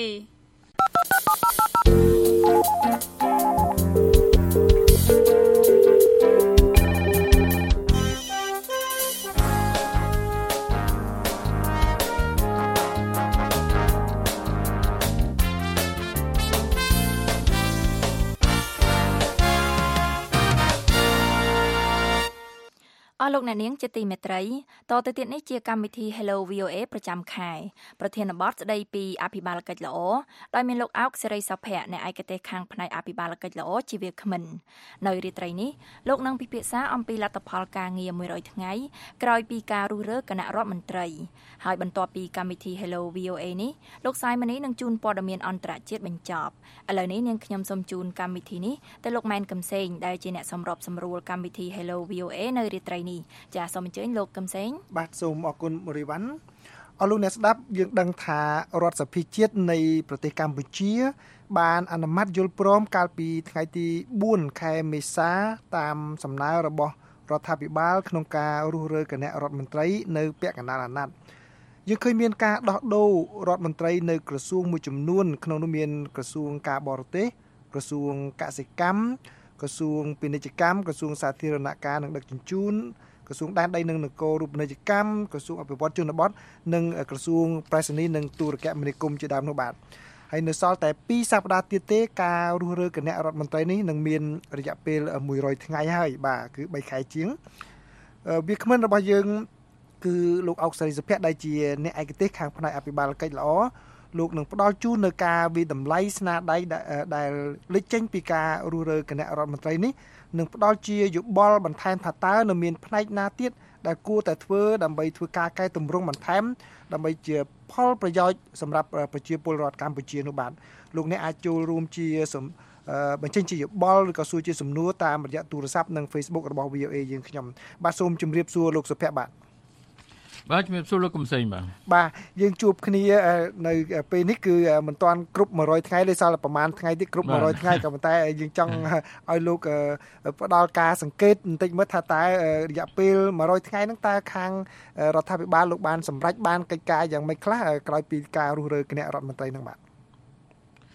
អស់លោកអ្នកនាងជាទីមេត្រីតទៅទៀតនេះជាកម្មវិធី Hello វី អូ เอ ប្រចាំខែប្រធានបទស្ដីពីអភិបាលកិច្ចល្អដោយមានលោកអោកសេរីសុភ័ក្រអ្នកឯកទេសខាងផ្នែកអភិបាលកិច្ចល្អជាវាគ្មិននៅរាត្រីនេះលោកនឹងពិភាក្សាអំពីលទ្ធផលការងារមួយរយថ្ងៃក្រោយពីការរុះរើគណៈរដ្ឋមន្ត្រីហើយបន្ទាប់ពីកម្មវិធី Hello វី អូ เอ នេះលោកសាយមនីនឹងជូនព័ត៌មានអន្តរជាតិបញ្ចប់ឥឡូវនេះនាងខ្ញុំសូមជូនកម្មវិធីនេះទៅលោកម៉ែនកំសែងដែលជាអ្នកសម្របសម្រួលកម្មវិធី Hello វី អូ เอ នៅរាត្រីចាសូមអញ្ជើញលោកកឹមសេងបាទសូមអរគុណមរីវ៉ាន់អរលោកអ្នកស្ដាប់យើងដឹងថារដ្ឋសភាជាតិនៃប្រទេសកម្ពុជាបានអនុម័តយល់ព្រមកាលពីថ្ងៃទីបួនខែមេសាតាមសំណើរបស់រដ្ឋាភិបាលក្នុងការរុះរើគណៈរដ្ឋមន្ត្រីនៅពាក់កណ្ដាលអាណត្តិយើងឃើញមានការដោះដូររដ្ឋមន្ត្រីនៅក្រសួងមួយចំនួនក្នុងនោះមានក្រសួងការបរទេសក្រសួងកសិកម្មក្រសួងពាណិជ្ជកម្មក្រសួងសាធារណការនិងដឹកជញ្ជូនក្រសួងដែនដីនិងនគររូបនីយកម្មក្រសួងអភិវឌ្ឍជនបទនិងក្រសួងប្រៃសណីនិងទូរគមនាគមន៍ជាដើមនោះបាទហើយនៅសល់តែពីរសប្តាហ៍ទៀតទេការរុះរើគណៈរដ្ឋមន្ត្រីនេះនឹងមានរយៈពេលមួយរយថ្ងៃហើយបាទគឺបីខែជាងវាគ្មិនរបស់យើងគឺលោកអោកសេរីសុភ័ក្រដែលជាអ្នកឯកទេសខាងផ្នែកអភិបាលកិច្ចល្អលោកនឹងផ្ដល់ជូននៅការវិតម្លៃស្នាដៃដែលលេចចេញពីការរុះរើគណៈរដ្ឋមន្ត្រីនេះនឹងផ្ដល់ជាយោបល់បន្ថែមថាតើនៅមានផ្នែកណាទៀតដែលគួរតែធ្វើដើម្បីធ្វើការកែតម្រង់បន្ថែមដើម្បីជាផលប្រយោជន៍សម្រាប់ប្រជាពលរដ្ឋកម្ពុជានោះបាទលោកអ្នកអាចចូលរួមជាបញ្ចេញជាយោបល់ឬក៏សួរជាសំណួរតាមរយៈទូរស័ព្ទនិង Facebook របស់ វី អូ เอ យើងខ្ញុំបាទសូមជម្រាបសួរលោកសុភ័ក្របាទបាទជំរាបសួរលោកកំសែងបាទបាទយើងជួបគ្នានៅពេលនេះគឺមិនទាន់គ្រប់មួយរយថ្ងៃទេសល់ប្រហែលថ្ងៃទៀតគ្រប់មួយរយថ្ងៃក៏ប៉ុន្តែយើងចង់ឲ្យលោកផ្ដល់ការសង្កេតបន្តិចមើលថាតើរយៈពេលមួយរយថ្ងៃហ្នឹងតើខាងរដ្ឋាភិបាលលោកបានសម្រេចបានកិច្ចការយ៉ាងម៉េចខ្លះក្រោយពីការរុះរើគណៈរដ្ឋមន្ត្រីហ្នឹងបាទ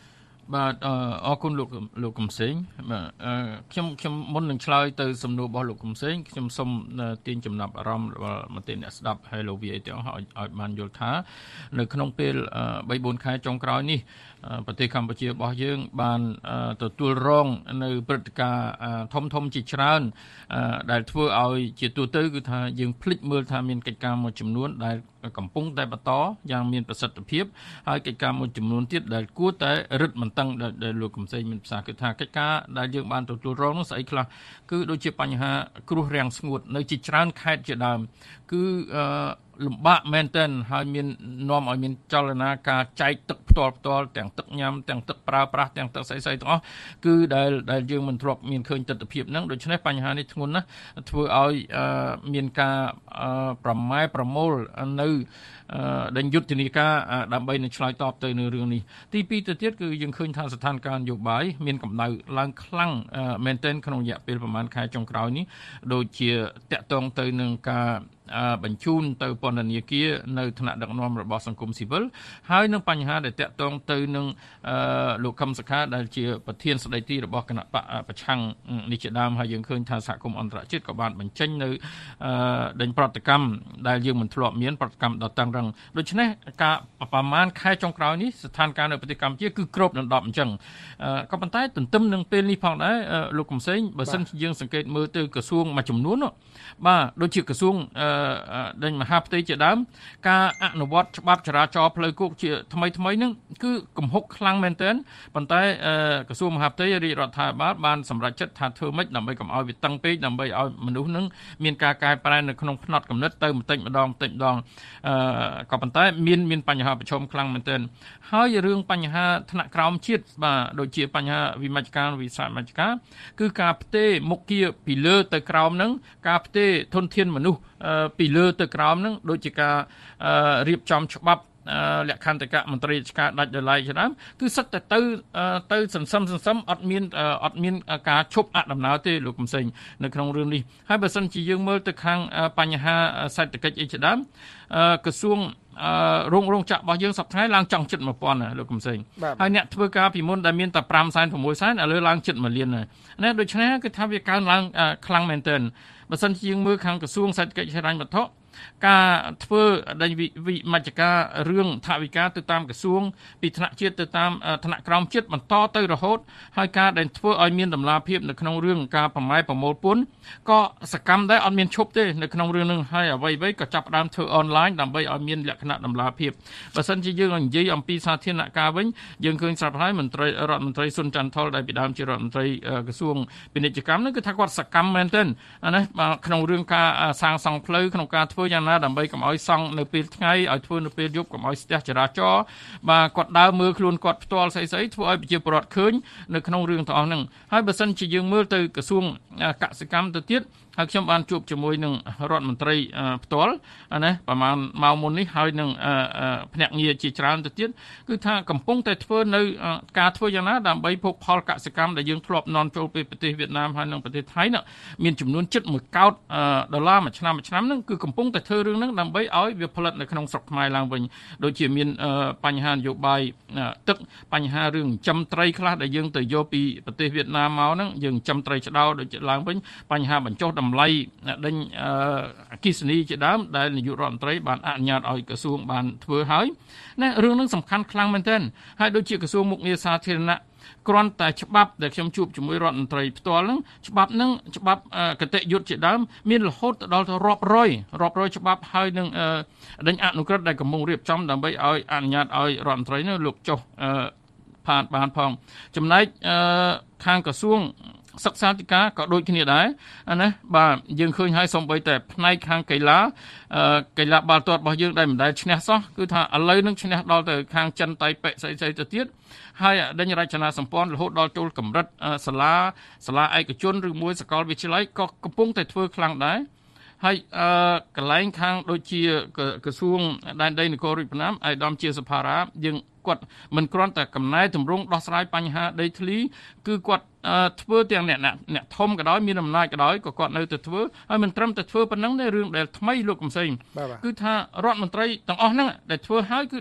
បាទអរគុណលោកលោកកំសែងបាទខ្ញុំខ្ញុំមុននឹងឆ្លើយទៅសំណួររបស់លោកកំសែងខ្ញុំសូមទាញចំណាប់អារម្មណ៍របស់មន្ត្រីអ្នកស្ដាប់ហើយលោក វី អូ េ ទាំងអស់ឲ្យឲ្យបានយល់ថានៅក្នុងពេលបីបួនខែចុងក្រោយនេះប្រទេសកម្ពុជារបស់យើងបានទទួលរងនៅព្រឹត្តិការណ៍ធំធំជាច្រើនដែលធ្វើឲ្យជាទូទៅគឺថាយើងភ្លេចមើលថាមានកិច្ចការមួយចំនួនដែលកំពុងតែបន្តយ៉ាងមានប្រសិទ្ធភាពហើយកិច្ចការមួយចំនួនទៀតដែលគួរតែរឹតបន្តឹងដែលលោកកំសែងមានប្រសាសន៍គឺថាកិច្ចការដែលយើងបានទទួលរងនោះស្អីខ្លះគឺដូចជាបញ្ហាគ្រោះរាំងស្ងួតនៅជាច្រើនខេត្តជាដើមគឺលំបាកមែនទែនហើយមាននាំឲ្យមានចលនាការចែកទឹកផ្ទាល់ផ្ទាល់ទាំងទឹកញ៉ាំទាំងទឹកប្រើប្រាស់ទាំងទឹកស្អីស្អីទាំងអស់គឺដែលដែលយើងមិនធ្លាប់មានឃើញទស្សនវិជ្ជាហ្នឹងដូច្នេះបញ្ហានេះធ្ងន់ណាស់ធ្វើឲ្យមានការប្រម៉ែប្រមូលនៅដែលយុទ្ធនាការដើម្បីនឹងឆ្លើយតបទៅនឹងរឿងនេះទីពីរទៅទៀតគឺយើងឃើញថាស្ថានភាពនយោបាយមានកម្ដៅឡើងខ្លាំងមែនទែនក្នុងរយៈពេលប្រហែលខែចុងក្រោយនេះដូចជាតាក់ទងទៅនឹងការបញ្ជូនទៅពន្ធនាគារនៅថ្នាក់ដឹកនាំរបស់សង្គមស៊ីវិលហើយនឹងបញ្ហាដែលតាក់ទងទៅនឹងលោកខឹមសុខាដែលជាប្រធានស្ដីទីរបស់គណៈបកប្រឆាំងនេះជាដើមហើយយើងឃើញថាសហគមន៍អន្តរជាតិក៏បានបញ្ចេញនៅដេញប្រតិកម្មដែលយើងមិនធ្លាប់មានប្រតិកម្មដ៏តឹងរឹងដូច្នេះការប្រមាណខែចុងក្រោយនេះស្ថានភាពនៅប្រទេសកម្ពុជាគឺគ្របដណ្ដប់អញ្ចឹងក៏ប៉ុន្តែទន្ទឹមនឹងពេលនេះផងដែរលោកកំសែងបើសិនជាយើងសង្កេតមើលទៅក្រសួងមួយចំនួនបាទដូចជាក្រសួងដេញមហាផ្ទៃជាដើមការអនុវត្តច្បាប់ចរាចរណ៍ផ្លូវគោកជាថ្មីថ្មីហ្នឹងគឺកំហុកខ្លាំងមែនទែនប៉ុន្តែក្រសួងមហាផ្ទៃរាជរដ្ឋាភិបាលបានសម្រេចចិត្តថាធ្វើម៉េចដើម្បីកុំឲ្យវាតឹងពេកដើម្បីឲ្យមនុស្សហ្នឹងមានការកែប្រែនៅក្នុងផ្នត់គំនិតទៅបន្តិចម្ដងបន្តិចម្ដងអឺក៏ប៉ុន្តែមានមានបញ្ហាប្រឈមខ្លាំងមែនទែនហើយរឿងបញ្ហាថ្នាក់ក្រោមជាតិបាទដូចជាបញ្ហាវិមជ្ឈការវិស័យមជ្ឈការគឺការផ្ទេរមុខងារពីលើទៅក្រោមហ្នឹងការផ្ទេរធនធានមនុស្សពីលើទៅក្រោមហ្នឹងដូចជាការរៀបចំច្បាប់លក្ខន្តិកៈមន្ត្រីរាជការដាច់ដោយឡែកជាដើមគឺសិតតែទៅទៅសន្សំសន្សំអត់មានអត់មានការឈប់អដំណើរទេលោកកំសែងនៅក្នុងរឿងនេះហើយបើសិនជាយើងមើលទៅខាងបញ្ហាសេដ្ឋកិច្ចអីជាដើមក្រសួងរោងរោងចក្ររបស់យើងសប្តាហ៍ឡើងចង់ជិតមួយពាន់លោកកំសែងហើយអ្នកធ្វើការពីមុនដែលមានតែប្រាំសែន៦សែនឥឡូវឡើងជិតមួយលានណាដូច្នេះគឺថាវាកើនឡើងខ្លាំងមែនទែនបើសិនជាយើងមើលខាងក្រសួងសេដ្ឋកិច្ចហិរញ្ញវត្ថុការធ្វើដេញវិមជ្ឈការរឿងថវិកាទៅតាមក្រសួងពីថ្នាក់ជាតិទៅតាមថ្នាក់ក្រោមជាតិបន្តទៅរហូតហើយការដែលធ្វើឲ្យមានតម្លាភាពនៅក្នុងរឿងការប្រម៉ែប្រមូលពន្ធក៏សកម្មដែរអត់មានឈប់ទេនៅក្នុងរឿងនឹងហើយអ្វីៗក៏ចាប់ផ្ដើមធ្វើអនឡាញដើម្បីឲ្យមានលក្ខណៈតម្លាភាពបើសិនជាយើងនិយាយអំពីសាធារណការវិញយើងឃើញស្រាប់ហើយមន្ត្រីរដ្ឋមន្ត្រីស៊ុនច័ន្ទថុលដែលពីដើមជារដ្ឋមន្ត្រីក្រសួងពាណិជ្ជកម្មនោះគឺថាគាត់សកម្មមែនទែនណាក្នុងរឿងការសាងសង់ផ្លូវក្នុងការធ្វើយ៉ាងណាដើម្បីកុំឲ្យសង់នៅពេលថ្ងៃឲ្យធ្វើនៅពេលយប់កុំឲ្យស្ទះចរាចរណ៍បាទគាត់ដើរមើលខ្លួនគាត់ផ្ទាល់ស្អីស្អីធ្វើឲ្យប្រជាពលរដ្ឋឃើញនៅក្នុងរឿងទាំងអស់ហ្នឹងហើយបើសិនជាយើងមើលទៅក្រសួងកសិកម្មទៅទៀតហើយខ្ញុំបានជួបជាមួយនឹងរដ្ឋមន្ត្រីផ្ទាល់ណាប្រហែលម៉ោងមុននេះហើយនឹងភ្នាក់ងារជាច្រើនទៅទៀតគឺថាកំពុងតែធ្វើនៅការធ្វើយ៉ាងណាដើម្បីភោគផលកសិកម្មដែលយើងធ្លាប់នាំចូលពីប្រទេសវៀតណាមហើយនិងប្រទេសថៃនោះមានចំនួនជិតមួយកោតដុល្លារមួយឆ្នាំមួយឆ្នាំហ្នឹងគឺកំពុងតែធ្វើរឿងហ្នឹងដើម្បីឲ្យវាផលិតនៅក្នុងស្រុកខ្មែរឡើងវិញដូចជាមានបញ្ហានយោបាយទឹកបញ្ហារឿងចិញ្ចឹមត្រីខ្លះដែលយើងទៅយកពីប្រទេសវៀតណាមមកហ្នឹងយើងចិញ្ចឹមត្រីឆ្ដោដូចឡើងវិញបញ្ហាបញ្ចុះតម្លៃដេញអគ្គិសនីជាដើមដែលនាយករដ្ឋមន្ត្រីបានអនុញ្ញាតឲ្យក្រសួងបានធ្វើហើយណារឿងហ្នឹងសំខាន់ខ្លាំងមែនទែនហើយដូចជាក្រសួងមុខងារសាធារណៈគ្រាន់តែច្បាប់ដែលខ្ញុំជួបជាមួយរដ្ឋមន្ត្រីផ្ទាល់ហ្នឹងច្បាប់ហ្នឹងច្បាប់គតិយុត្តជាដើមមានរហូតដល់ទៅរាប់រយរាប់រយច្បាប់ហើយនឹងដេញអនុក្រឹត្យដែលកំពុងរៀបចំដើម្បីឲ្យអនុញ្ញាតឲ្យរដ្ឋមន្ត្រីនោះលោកចុះផានបានផងចំណែកខាងក្រសួងសិក្សាធិការក៏ដូចគ្នាដែរណាបាទយើងឃើញហើយសូម្បីតែផ្នែកខាងកីឡាកីឡាបាល់ទាត់របស់យើងដែលមិនដែលឈ្នះសោះគឺថាឥឡូវនឹងឈ្នះដល់ទៅខាងចិនតៃប៉េស្អីស្អីទៅទៀតហើយដេញរចនាសម្ព័ន្ធរហូតដល់ចូលកម្រិតសាលាសាលាឯកជនឬមួយសាកលវិទ្យាល័យក៏កំពុងតែធ្វើខ្លាំងដែរហើយកន្លែងខាងដូចជាក្រសួងដែនដីនគររាជភ្នំឯកឧត្តមជាសុផារ៉ាយើងគាត់មិនគ្រាន់តែកំណែទម្រង់ដោះស្រាយបញ្ហាដីធ្លីគឺគាត់ធ្វើទាំងអ្នកអ្នកធំក៏ដោយមានអំណាចក៏ដោយក៏គាត់នៅតែធ្វើហើយមិនត្រឹមតែធ្វើប៉ុណ្ណឹងទេរឿងដែលថ្មីលោកកំសែងគឺថារដ្ឋមន្ត្រីទាំងអស់ហ្នឹងដែលធ្វើហើយគឺដាក់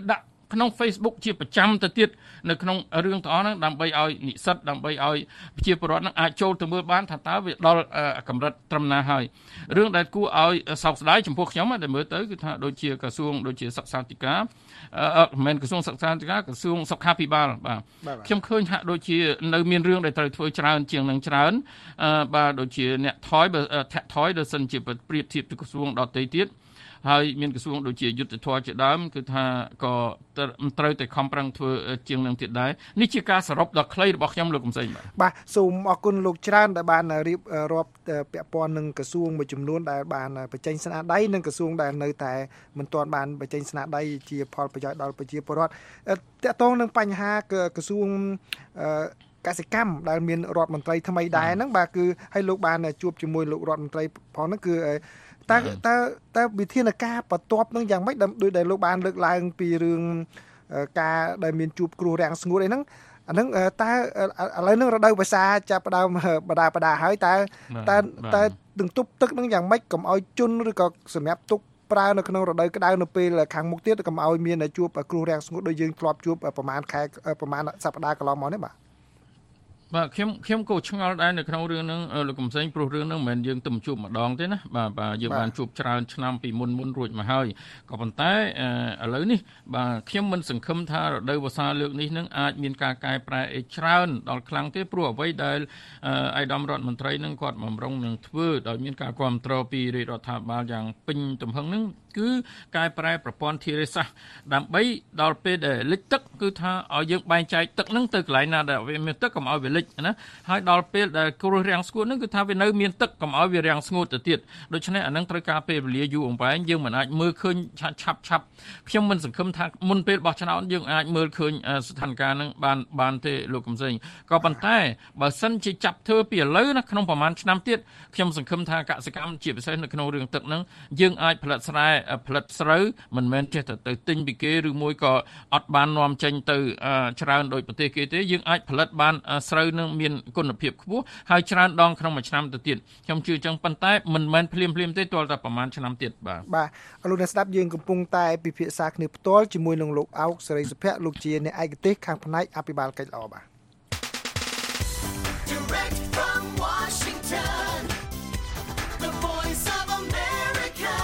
ក្នុង Facebook ជាប្រចាំទៅទៀតនៅក្នុងរឿងទាំងអស់ហ្នឹងដើម្បីឲ្យនិស្សិតដើម្បីឲ្យប្រជាពលរដ្ឋហ្នឹងអាចចូលទៅមើលបានថាតើវាដល់កម្រិតត្រឹមណាហើយរឿងដែលគួរឲ្យសោកស្ដាយចំពោះខ្ញុំដែលមើលទៅគឺថាដូចជាក្រសួងដូចជាសិក្សាធិការមិនមែនក្រសួងសិក្សាធិការក្រសួងសុខាភិបាលបាទខ្ញុំឃើញហាក់ដូចជានៅមានរឿងដែលត្រូវធ្វើច្រើនជាងនឹងច្រើនបាទដូចជាអ្នកថយបើធាក់ថយដោយសិនជាប្រៀបធៀបទៅក្រសួងដទៃទៀតហើយមានក្រសួងដូចជាយុទ្ធធម៌ជាដើមគឺថាក៏ត្រូវតែខំប្រឹងធ្វើជាងនឹងទៀតដែរនេះជាការសរុបដ៏ខ្លីរបស់ខ្ញុំលោកកំសែងបាទបាទសូមអរគុណលោកច្រើនដែលបានរៀបរាប់ពាក់ព័ន្ធនឹងក្រសួងមួយចំនួនដែលបានបញ្ចេញស្នាដៃនិងក្រសួងដែលនៅតែមិនទាន់បានបញ្ចេញស្នាដៃជាផលប្រយោជន៍ដល់ប្រជាពលរដ្ឋតកតងនឹងបញ្ហាក្រសួងកសិកម្មដែលមានរដ្ឋមន្ត្រីថ្មីដែរហ្នឹងបាទគឺឲ្យលោកបានជួបជាមួយលោករដ្ឋមន្ត្រីផងហ្នឹងគឺតើតើតើវិធានការបន្ទាប់នឹងយ៉ាងម៉េចដោយដែលលោកបានលើកឡើងពីរឿងការដែលមានជួបគ្រោះរាំងស្ងួតអីហ្នឹងអាហ្នឹងតើឥឡូវហ្នឹងរដូវវស្សាចាប់ផ្ដើមបដាបដាហើយតើតើតើនឹងទប់ទឹកហ្នឹងយ៉ាងម៉េចកុំឲ្យជន់ឬក៏សម្រាប់ទុកប្រើនៅក្នុងរដូវក្តៅនៅពេលខាងមុខទៀតកុំឲ្យមានជួបគ្រោះរាំងស្ងួតដូចយើងធ្លាប់ជួបប្រហែលខែប្រហែលសប្តាហ៍កន្លងមកនេះបាទបាទខ្ញុំខ្ញុំក៏ឆ្ងល់ដែរនៅក្នុងរឿងហ្នឹងលោកកំសែងព្រោះរឿងហ្នឹងមិនមែនយើងទៅជួបម្ដងទេណាបាទបាទយើងបានជួបច្រើនឆ្នាំពីមុនមុនរួចមកហើយក៏ប៉ុន្តែឥឡូវនេះបាទខ្ញុំមិនសង្ឃឹមថារដូវវស្សាលើកនេះនឹងអាចមានការកែប្រែអីច្រើនដល់ខ្លាំងទេព្រោះអ្វីដែលឯកឧត្តមរដ្ឋមន្ត្រីនឹងគាត់បំរុងនឹងធ្វើដោយមានការគ្រប់គ្រងពីរាជរដ្ឋាភិបាលយ៉ាងពេញទំហឹងហ្នឹងគឺកែប្រែប្រព័ន្ធធារាសាស្ត្រដើម្បីដល់ពេលដែលលិចទឹកគឺថាឲ្យយើងបែងចែកទឹកហ្នឹងទៅកន្លែងណាដែលវាមានទឹកកុំឲ្យវាលិចណាហើយដល់ពេលដែលគ្រោះរាំងស្ងួតហ្នឹងគឺថាវានៅមានទឹកកុំឲ្យវារាំងស្ងួតទៅទៀតដូច្នេះអាហ្នឹងត្រូវការពេលវេលាយូរអង្វែងយើងមិនអាចមើលឃើញឆាប់ឆាប់ខ្ញុំមិនសង្ឃឹមថាមុនពេលបោះឆ្នោតយើងអាចមើលឃើញស្ថានភាពហ្នឹងបានបានទេលោកកំសែងក៏ប៉ុន្តែបើសិនជាចាប់ធ្វើពីឥឡូវណាក្នុងប្រហែលឆ្នាំទៀតខ្ញុំសង្ឃឹមថាកសិកម្មជាពិសេសនៅក្នុងរឿងទឹកហ្នឹងយើងអាចផលិតស្រែផលិតស្រូវមិនមែនចេះតែទៅទិញពីគេឬមួយក៏អត់បាននាំចេញទៅច្រើនដោយប្រទេសគេទេយើងអាចផលិតបានស្រូវនឹងមានគុណភាពខ្ពស់ហើយច្រើនដងក្នុងមួយឆ្នាំទៅទៀតខ្ញុំជឿចឹងប៉ុន្តែមិនមែនភ្លាមភ្លាមទេទាល់តែប្រហែលឆ្នាំទៀតបាទបាទលោកអ្នកស្ដាប់យើងកំពុងតែពិភាក្សាគ្នាផ្ទាល់ជាមួយនឹងលោកអោកសេរីសុភ័ក្រលោកជាអ្នកឯកទេសខាងផ្នែកអភិបាលកិច្ចល្អបាទ Direct from Washington The Voice of America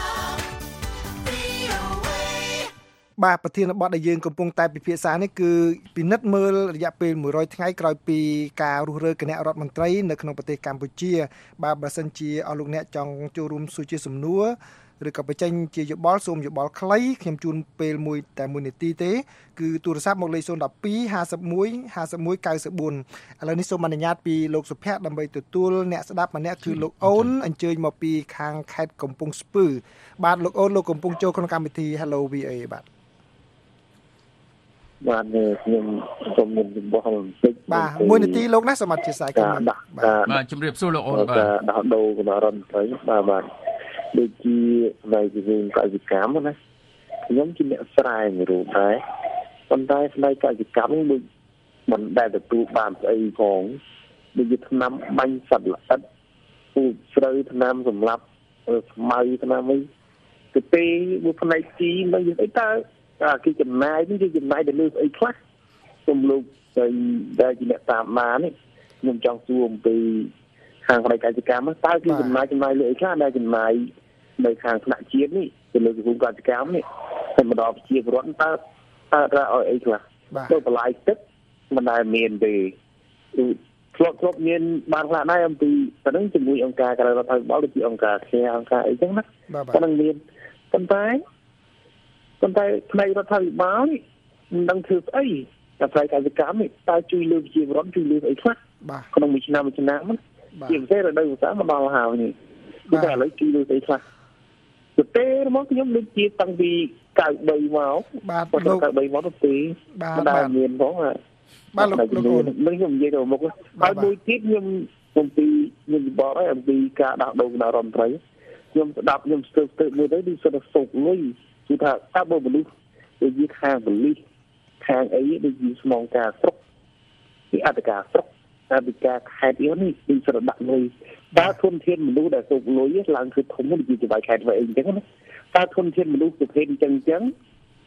បាទប្រធានបទដែលយើងកំពុងតែពិភាក្សានេះគឺពិនិត្យមើលរយៈពេលមួយរយថ្ងៃក្រោយពីការរុះរើគណៈរដ្ឋមន្ត្រីនៅក្នុងប្រទេសកម្ពុជាបាទបើសិនជាអស់លោកអ្នកចង់ចូលរួមសួរជាសំណួរឬក៏បញ្ចេញជាយោបល់សូមយោបល់ខ្លីខ្ញុំជូនពេលមួយតែមួយនាទីទេគឺទូរស័ព្ទមកលេខ ศูนย์ หนึ่ง สอง ห้า หนึ่ง หนึ่ง ห้า หนึ่ง หนึ่ง เก้า สี่ ឥឡូវនេះសូមអនុញ្ញាតពីលោកសុភ័ក្រដើម្បីទទួលអ្នកស្ដាប់ម្នាក់គឺលោកអូនអញ្ជើញមកពីខាងខេត្តកំពង់ស្ពឺបាទលោកអូនលោកកំពុងចូលក្នុងកម្មវិធី Hello វី អូ អេ បាទបាទខ្ញុំសូមមានចំពោះបន្តិចបាទមួយនាទីលោកណាសូមអធិស្ឋានខ្ញុំបាទបាទជំរាបសួរលោកអូនបាទដោះដូរគណៈរដ្ឋមន្ត្រីបាទបាទដូចជានៅវិស័យកសិកម្មណាខ្ញុំជាអ្នកស្រែមួយរូបដែរប៉ុន្តែផ្នែកកសិកម្មដូចមិនដែលទទួលបានស្អីផងដូចជាថ្នាំបាញ់សត្វល្អិតពូជស្រូវថ្នាំសម្រាប់ស្មៅថ្នាំអីទៅពេលមួយផ្នែកជីមិនយើងអីតើគេចំណាយនេះគេចំណាយទៅលើស្អីខ្លះសូមលោកទៅដែលជាអ្នកតាមដាននេះខ្ញុំចង់សួរអំពីខាងផ្នែកកសិកម្មតើគេចំណាយចំណាយលើអីខ្លះដែលចំណាយនៅខាងថ្នាក់ជាតិនេះទៅលើក្រសួងកសិកម្មនេះតែម្ដងប្រជាពលរដ្ឋតើតើរកឲ្យអីខ្លះទៅបន្លាយទឹកមិនដែលមានទេធ្លាប់ធ្លាប់មានបានខ្លះដែរអំពីប៉ុណ្ណឹងជាមួយអង្គការក្រៅរដ្ឋាភិបាលដូចជាអង្គការខែអង្គការអីចឹងណាប៉ុណ្ណឹងមានប៉ុន្តែប៉ុន្តែផ្នែករដ្ឋាភិបាលមិនដឹងធ្វើស្អីតែផ្នែកកសិកម្មនេះតើជួយលើប្រជាពលរដ្ឋជួយលើអីខ្លះក្នុងមួយឆ្នាំមួយឆ្នាំហ្នឹងជាពិសេសរដូវវស្សាមកដល់ហើយនេះគឺតែឥឡូវជួយលើអីខ្លះទៅទេមកខ្ញុំដូចជាតាំងពីកៅបីមកបាទលោកកៅបីមកទៅទេមិនដែលមានផងបាទលោកលោកនឹងខ្ញុំនិយាយទៅមុខហើយមួយទៀតខ្ញុំអំពីខ្ញុំបកឲ្យអំពីការដោះដូរគណៈរដ្ឋមន្ត្រីខ្ញុំស្ដាប់ខ្ញុំស្ទើរស្ទើរមើលទៅដូចសុទ្ធតែសុកលុយគឺថាតើបើមនុស្សដូចជាខាងបលិសខាងអីដូចជាស្មងការស្រុកពីអធិការស្រុកអធិការខេត្តអីនេះពីស្រដាក់លុយតើធនធានមនុស្សដែលសុកលុយឡើងគឺធំដូចជាច្បាយខេត្តវិញអីចឹងណាតើធនធានមនុស្សប្រភេទអញ្ចឹងអញ្ចឹង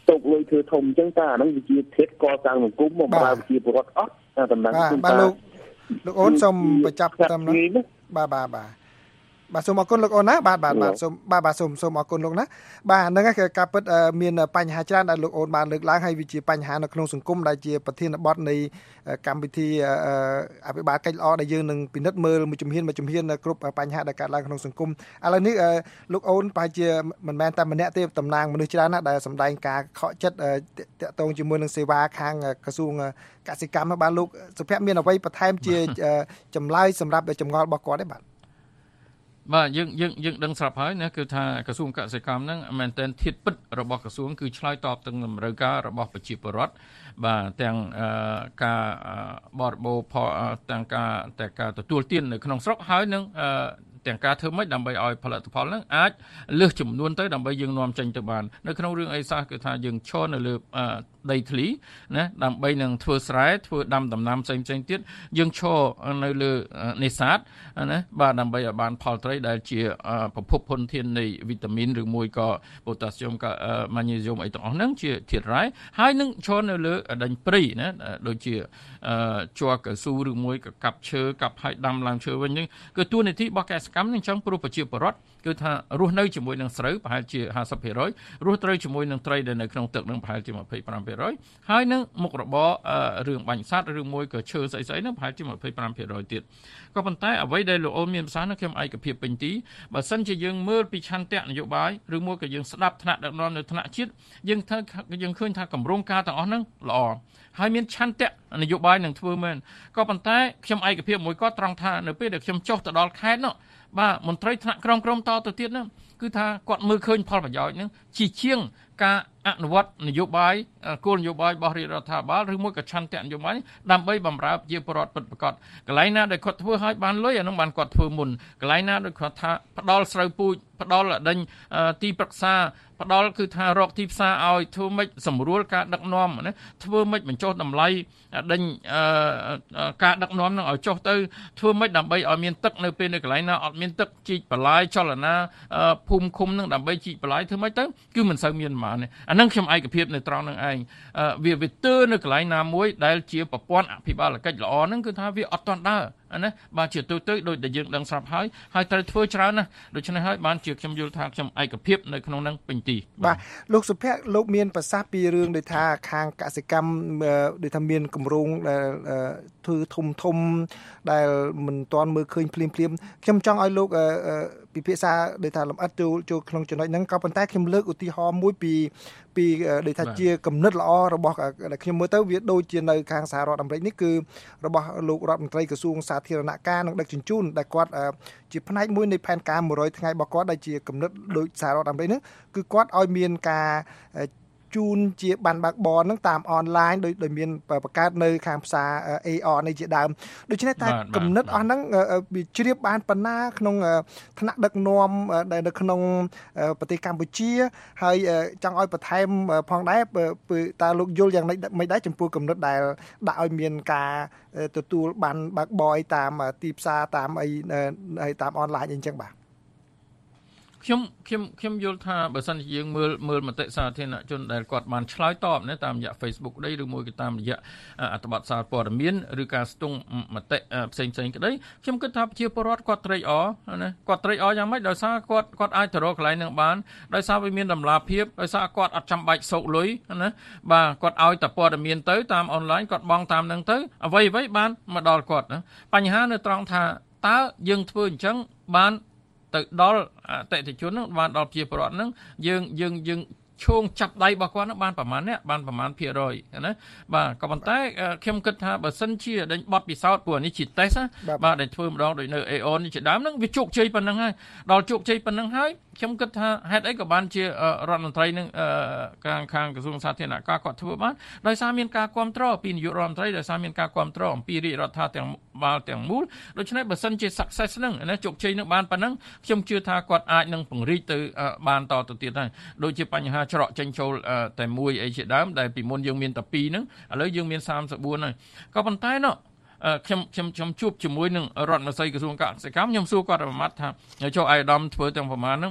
ទុកលុយធ្វើធំអញ្ចឹងតែអាហ្នឹងវាជាធាតុកសាងសង្គមមកប្រើវិជាពលរដ្ឋអត់តែតំណែងបាទបាទលោកលោកអូនសូមបញ្ចប់តាមនោះបាទបាទបាទបាទសូមអរគុណលោកអូនណាបាទបាទបាទសូមបាទបាទសូមសូមអរគុណលោកណាបាទហ្នឹងហើយគឺការពិតមានបញ្ហាច្រើនដែលលោកអូនបានលើកឡើងហើយវាជាបញ្ហានៅក្នុងសង្គមដែលជាប្រធានបទនៃកម្មវិធីអភិបាលកិច្ចល្អដែលយើងនឹងពិនិត្យមើលមួយជំហានមួយជំហានគ្រប់បញ្ហាដែលកើតឡើងក្នុងសង្គមឥឡូវនេះលោកអូនប្រហែលជាមិនមែនតែម្នាក់ទេតំណាងមនុស្សច្រើនណាស់ដែលសម្ដែងការខកចិត្តតាក់ទងជាមួយនឹងសេវាខាងក្រសួងកសិកម្មបាទលោកសុភ័ក្រមានអ្វីបន្ថែមជាចម្លើយសម្រាប់ចម្ងល់របស់គាត់ទេបាទបាទយើងយើងយើងដឹងស្រាប់ហើយណាគឺថាក្រសួងកសិកម្មហ្នឹងមែនទែនធាតុពិតរបស់ក្រសួងគឺឆ្លើយតបទៅនឹងតម្រូវការរបស់ប្រជាពលរដ្ឋបាទទាំងការបរិបូរផលទាំងការតែការទទួលទាននៅក្នុងស្រុកហើយនឹងទាំងការធ្វើម៉េចដើម្បីឲ្យផលិតផលហ្នឹងអាចលើសចំនួនទៅដើម្បីយើងនាំចេញទៅបាននៅក្នុងរឿងអេសាសគឺថាយើងឈរនៅលើដីធ្លីណាដើម្បីនឹងធ្វើស្រែធ្វើដាំដំណាំផ្សេងផ្សេងទៀតយើងឈរនៅលើនេសាទណាបាទដើម្បីឲ្យបានផលត្រីដែលជាប្រភពធនធាននៃវីតាមីនឬមួយក៏ប៉ូតាស្យូមក៏ម៉ាញ៉េស្យូមអីទាំងអស់ហ្នឹងជាធាតុរ៉ែហើយនឹងឈរនៅលើដេញព្រៃណាដូចជាជ័រកស៊ូឬមួយក៏កាប់ឈើកាប់ហើយដាំឡើងឈើវិញហ្នឹងគឺទួនាទីរបស់កសិកម្មហ្នឹងអញ្ចឹងព្រោះប្រជាពលរដ្ឋគឺថារស់នៅជាមួយនឹងស្រូវប្រហែលជាห้าสิบเปอร์เซ็นต์ រស់ត្រូវជាមួយនឹងត្រីដែលនៅក្នុងទឹកនឹងប្រហែលជាยี่สิบห้าเปอร์เซ็นต์ ហើយនឹងមុខរបររឿងបាញ់សត្វឬមួយក៏ឈើស្អីស្អីនឹងប្រហែលជាยี่สิบห้าเปอร์เซ็นต์ ទៀតក៏ប៉ុន្តែអ្វីដែលលោកអូនមានប្រសាសន៍នោះខ្ញុំឯកភាពពេញទីបើសិនជាយើងមើលពីឆន្ទៈនយោបាយឬមួយក៏យើងស្ដាប់ថ្នាក់ដឹកនាំនៅថ្នាក់ជាតិយើងធ្វើយើងឃើញថាកម្រងការទាំងអស់ហ្នឹងល្អហើយមានឆន្ទៈនយោបាយនឹងធ្វើមែនក៏ប៉ុន្តែខ្ញុំឯកភាពមួយគាត់ត្រង់ថានៅពេលដែលខ្ញុំចុះទៅដល់ខេត្តនោះបាទមន្ត្រីថ្នាក់ក្រមក្រមតទៅទៀតហ្នឹងគឺថាគាត់មើលឃើញផលប្រយោជន៍ហ្នឹងជាជាងការអនុវត្តនយោបាយគោលនយោបាយរបស់រាជរដ្ឋាភិបាលឬមួយក៏ឆន្ទៈនយោបាយដើម្បីបម្រើប្រជាពលរដ្ឋពិតប្រាកដកន្លែងណាដែលគាត់ធ្វើឲ្យបានលុយអានោះបានគាត់ធ្វើមុនកន្លែងណាដែលគាត់ថាផ្ដាល់ស្រូវពូជផ្ដាល់ដេញទីប្រឹក្សាផ្ដាល់គឺថារកទីផ្សារឲ្យធ្វើម៉េចសម្រួលការដឹកនាំណាធ្វើម៉េចបញ្ចុះតម្លៃដេញការដឹកនាំនឹងឲ្យចុះទៅធ្វើម៉េចដើម្បីឲ្យមានទឹកនៅពេលនៅកន្លែងណាអត់មានទឹកជីកបន្លាយចលនាភូមិឃុំនឹងដើម្បីជីកបន្លាយធ្វើម៉េចទៅគឺមិនសូវមានប៉ុន្មានអានឹងខ្ញុំឯកភាពនៅត្រង់នឹងឯងវាវាទើនៅកន្លែងណាមួយដែលជាប្រព័ន្ធអភិបាលកិច្ចល្អហ្នឹងគឺថាវាអត់ទាន់ដើរណាបាទជាទូទៅដូចដែលយើងដឹងស្រាប់ហើយហើយត្រូវធ្វើច្រើនណាស់ដូច្នេះហើយបានជាខ្ញុំយល់ថាខ្ញុំឯកភាពនៅក្នុងនឹងពេញទីបាទលោកសុភ័ក្រលោកមានប្រសាសន៍ពីរឿងដូចថាខាងកសិកម្មដូចថាមានគម្រោងដែលធ្វើធំធំដែលមិនទាន់មើលឃើញភ្លាមភ្លាមខ្ញុំចង់ឲ្យលោកពិភាក្សាដូចថាលម្អិតចូលចូលក្នុងចំណុចហ្នឹងក៏ប៉ុន្តែខ្ញុំលើកឧទាហរណ៍មួយពីពីដូចថាជាគំនិតល្អរបស់ដែលខ្ញុំមើលទៅវាដូចជានៅខាងសហរដ្ឋអាមេរិកនេះគឺរបស់លោករដ្ឋមន្ត្រីក្រសួងសាធារណការនិងដឹកជញ្ជូនដែលគាត់ជាផ្នែកមួយនៃផែនការone hundredថ្ងៃរបស់គាត់ដែលជាគំនិតដូចសហរដ្ឋអាមេរិកហ្នឹងគឺគាត់ឲ្យមានការជូនជាបានបើកបរហ្នឹងតាមអនឡាញដោយដោយមានបង្កើតនៅខាងផ្សារ A R នេះជាដើមដូច្នេះតែគំនិតអស់ហ្នឹងវាជ្រាបបានប៉ុណ្ណាក្នុងថ្នាក់ដឹកនាំដែលនៅក្នុងប្រទេសកម្ពុជាហើយចង់ឲ្យបន្ថែមផងដែរតើលោកយល់យ៉ាងម៉េចមិនដែរចំពោះគំនិតដែលដាក់ឲ្យមានការទទួលបានបើកបរតាមទីផ្សារតាមអីហើយតាមអនឡាញអីចឹងបាទខ្ញុំខ្ញុំខ្ញុំយល់ថាបើសិនជាយើងមើលមើលមតិសាធារណជនដែលគាត់បានឆ្លើយតបណាតាមរយៈ Facebook ក្តីឬមួយក៏តាមរយៈអត្ថបទសារព័ត៌មានឬការស្ទង់មតិផ្សេងផ្សេងក្តីខ្ញុំគិតថាប្រជាពលរដ្ឋគាត់ត្រេកអរណាគាត់ត្រេកអរយ៉ាងម៉េចដោយសារគាត់គាត់អាចទៅរកកន្លែងនឹងបានដោយសារវាមានតម្លាភាពដោយសារគាត់អត់ចាំបាច់សោកលុយណាបាទគាត់ឲ្យតែព័ត៌មានទៅតាមអនឡាញគាត់បង់តាមនឹងទៅអ្វីអ្វីបានមកដល់គាត់ណាបញ្ហានៅត្រង់ថាតើយើងធ្វើអញ្ចឹងបានទៅដល់អតិថិជនហ្នឹងបានដល់ជាប្រវត្តិហ្នឹងយើងយើងយើងឈោងចាប់ដៃរបស់គាត់ហ្នឹងបានប្រមាណនេះបានប្រមាណភាគរយណាបាទក៏ប៉ុន្តែខ្ញុំគិតថាបើសិនជាដេញបត់ពិសោធន៍ព្រោះនេះជាតេស្តណាបាទដែលធ្វើម្ដងដោយនៅ A O N នេះជាដើមហ្នឹងវាជោគជ័យប៉ុណ្ណឹងហើយដល់ជោគជ័យប៉ុណ្ណឹងហើយខ្ញុំគិតថាហេតុអីក៏បានជារដ្ឋមន្ត្រីនឹងខាងខាងក្រសួងសាធារណការគាត់ធ្វើបានដោយសារមានការគ្រប់គ្រងពីនាយករដ្ឋមន្ត្រីដោយសារមានការគ្រប់គ្រងអំពីរាជរដ្ឋាភិបាលទាំងមូលដូច្នេះបើសិនជា success ហ្នឹងណាជោគជ័យនឹងបានប៉ុណ្ណឹងខ្ញុំជឿថាគាត់អាចនឹងពង្រីកទៅបានតទៅទៀតហើយដូចជាបញ្ហាច្រកចេញចូលតែមួយអីជាដើមដែលពីមុនយើងមានតែពីរហ្នឹងឥឡូវយើងមានសាមសិបបួនហើយក៏ប៉ុន្តែណោះខ្ញុំខ្ញុំខ្ញុំជួបជាមួយនឹងរដ្ឋមន្ត្រីក្រសួងកសិកម្មខ្ញុំសួរគាត់ប្រមាថថាចុះអាយដាមធ្វើទាំងប្រមាណហ្នឹង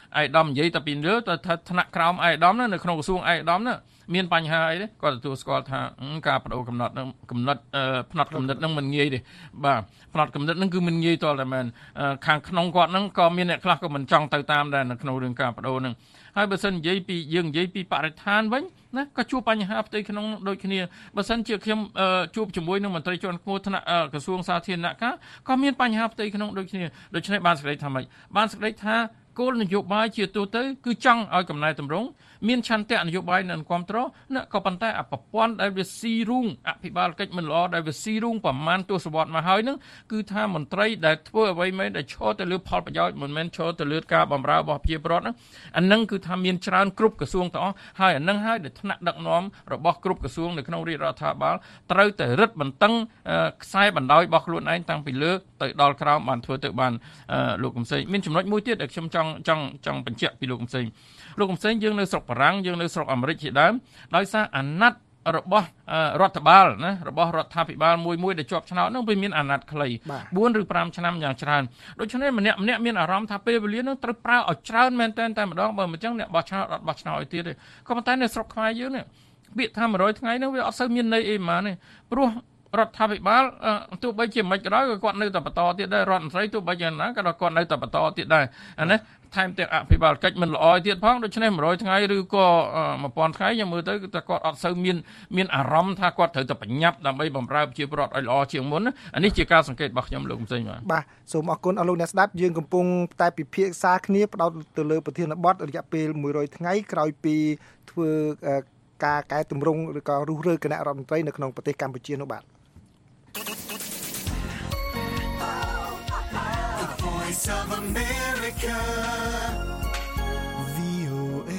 ឯកឧត្តមនិយាយតែពីលើទៅថាថ្នាក់ក្រោមឯកឧត្តមនៅក្នុងក្រសួងឯកឧត្តមណាមានបញ្ហាអីទេគាត់ទទួលស្គាល់ថាការបដូរកំណត់នឹងកំណត់ផ្នត់កំណត់នឹងមិនងាយទេបាទផ្នត់កំណត់នឹងគឺមិនងាយតតែមែនខាងក្នុងគាត់នឹងក៏មានអ្នកខ្លះក៏មិនចង់ទៅតាមដែរនៅក្នុងរឿងការបដូរនឹងហើយបើសិននិយាយពីយើងនិយាយពីបរិស្ថានវិញណាក៏ជួបបញ្ហាផ្ទៃក្នុងដូចគ្នាបើសិនជាខ្ញុំជួបជាមួយនឹងមន្ត្រីជាន់ខ្ពស់ថ្នាក់ក្រសួងសាធារណការក៏មានបញ្ហាផ្ទៃក្នុងដូចគ្នាដូច្នេះបានសេចក្តីថាម៉េចបានសេចក្តីថាគោលនយោបាយជាទូទៅគឺចង់ឲ្យកំណែតម្រង់មានឆន្ទៈនយោបាយនឹងគ្រប់គ្រងណាក៏ប៉ុន្តែអប្រព័ន្ធដែលវាស៊ីរូងអភិបាលកិច្ចមិនល្អដែលវាស៊ីរូងប្រមាណទសវត្សរ៍មកហើយនឹងគឺថាមន្ត្រីដែលធ្វើអ្វីមិនដែលឈរទៅលើផលប្រយោជន៍មិនមែនឈរទៅលើការបម្រើរបស់ប្រជាពលរដ្ឋហ្នឹងអានឹងគឺថាមានច្រើនគ្រប់ក្រសួងទាំងអស់ហើយអានឹងហើយដែលថ្នាក់ដឹកនាំរបស់គ្រប់ក្រសួងនៅក្នុងរាជរដ្ឋាភិបាលត្រូវតែរឹតបន្តឹងខ្សែបណ្ដោយរបស់ខ្លួនឯងតាំងពីលើទៅដល់ក្រោមបានធ្វើទៅបានលោកកំសែងមានចំណុចមួយទៀតដែលខ្ញុំចង់ចង់ចង់បញ្ជាក់ពីលោកកំសែងលោកកំសែងយើងនៅស្រុកបារាំងយើងនៅស្រុកអាមេរិកជាដើមដោយសារអាណត្តិរបស់រដ្ឋបាលណារបស់រដ្ឋាភិបាលមួយមួយដែលជាប់ឆ្នោតនោះវាមានអាណត្តិខ្លីបួនឬប្រាំឆ្នាំយ៉ាងច្រើនដូច្នេះម្នាក់ម្នាក់មានអារម្មណ៍ថាពេលវេលានោះត្រូវប្រើឲ្យច្រើនមែនទែនតែម្ដងបើមិនចឹងអ្នកបោះឆ្នោតអត់បោះឆ្នោតឲ្យទៀតទេក៏ប៉ុន្តែនៅស្រុកខ្មែរយើងនេះពាក្យថាមួយរយថ្ងៃនោះវាអត់សូវមានន័យអីហ្មងទេព្រោះរដ្ឋាភិបាលទោះបីជាមិនក៏ដោយគាត់នៅតែបន្តទៀតដែររដ្ឋមន្ត្រីទោះបីយ៉ាងណាក៏គាត់នៅតែបន្តទៀតដែរអានេះថែមទាំងអភិបាលកិច្ចមិនល្អទៀតផងដូច្នេះមួយរយថ្ងៃឬក៏មួយពាន់ថ្ងៃខ្ញុំមើលទៅគឺថាគាត់អត់សូវមានមានអារម្មណ៍ថាគាត់ត្រូវតែប្រញាប់ដើម្បីបម្រើប្រជាពលរដ្ឋឲ្យល្អជាងមុនអានេះជាការសង្កេតរបស់ខ្ញុំលោកកំសែងបាទបាទសូមអរគុណអស់លោកអ្នកស្ដាប់យើងកំពុងតែពិភាក្សាគ្នាផ្ដោតទៅលើប្រធានបទរយៈពេលមួយរយថ្ងៃក្រោយពីធ្វើការកែតម្រង់ឬក៏រុះរើគណៈរដ្ឋមន្ត្រីនៅក្នុងប្រទេសកម្ពុជានោះបាទVoice of America វី អូ เอ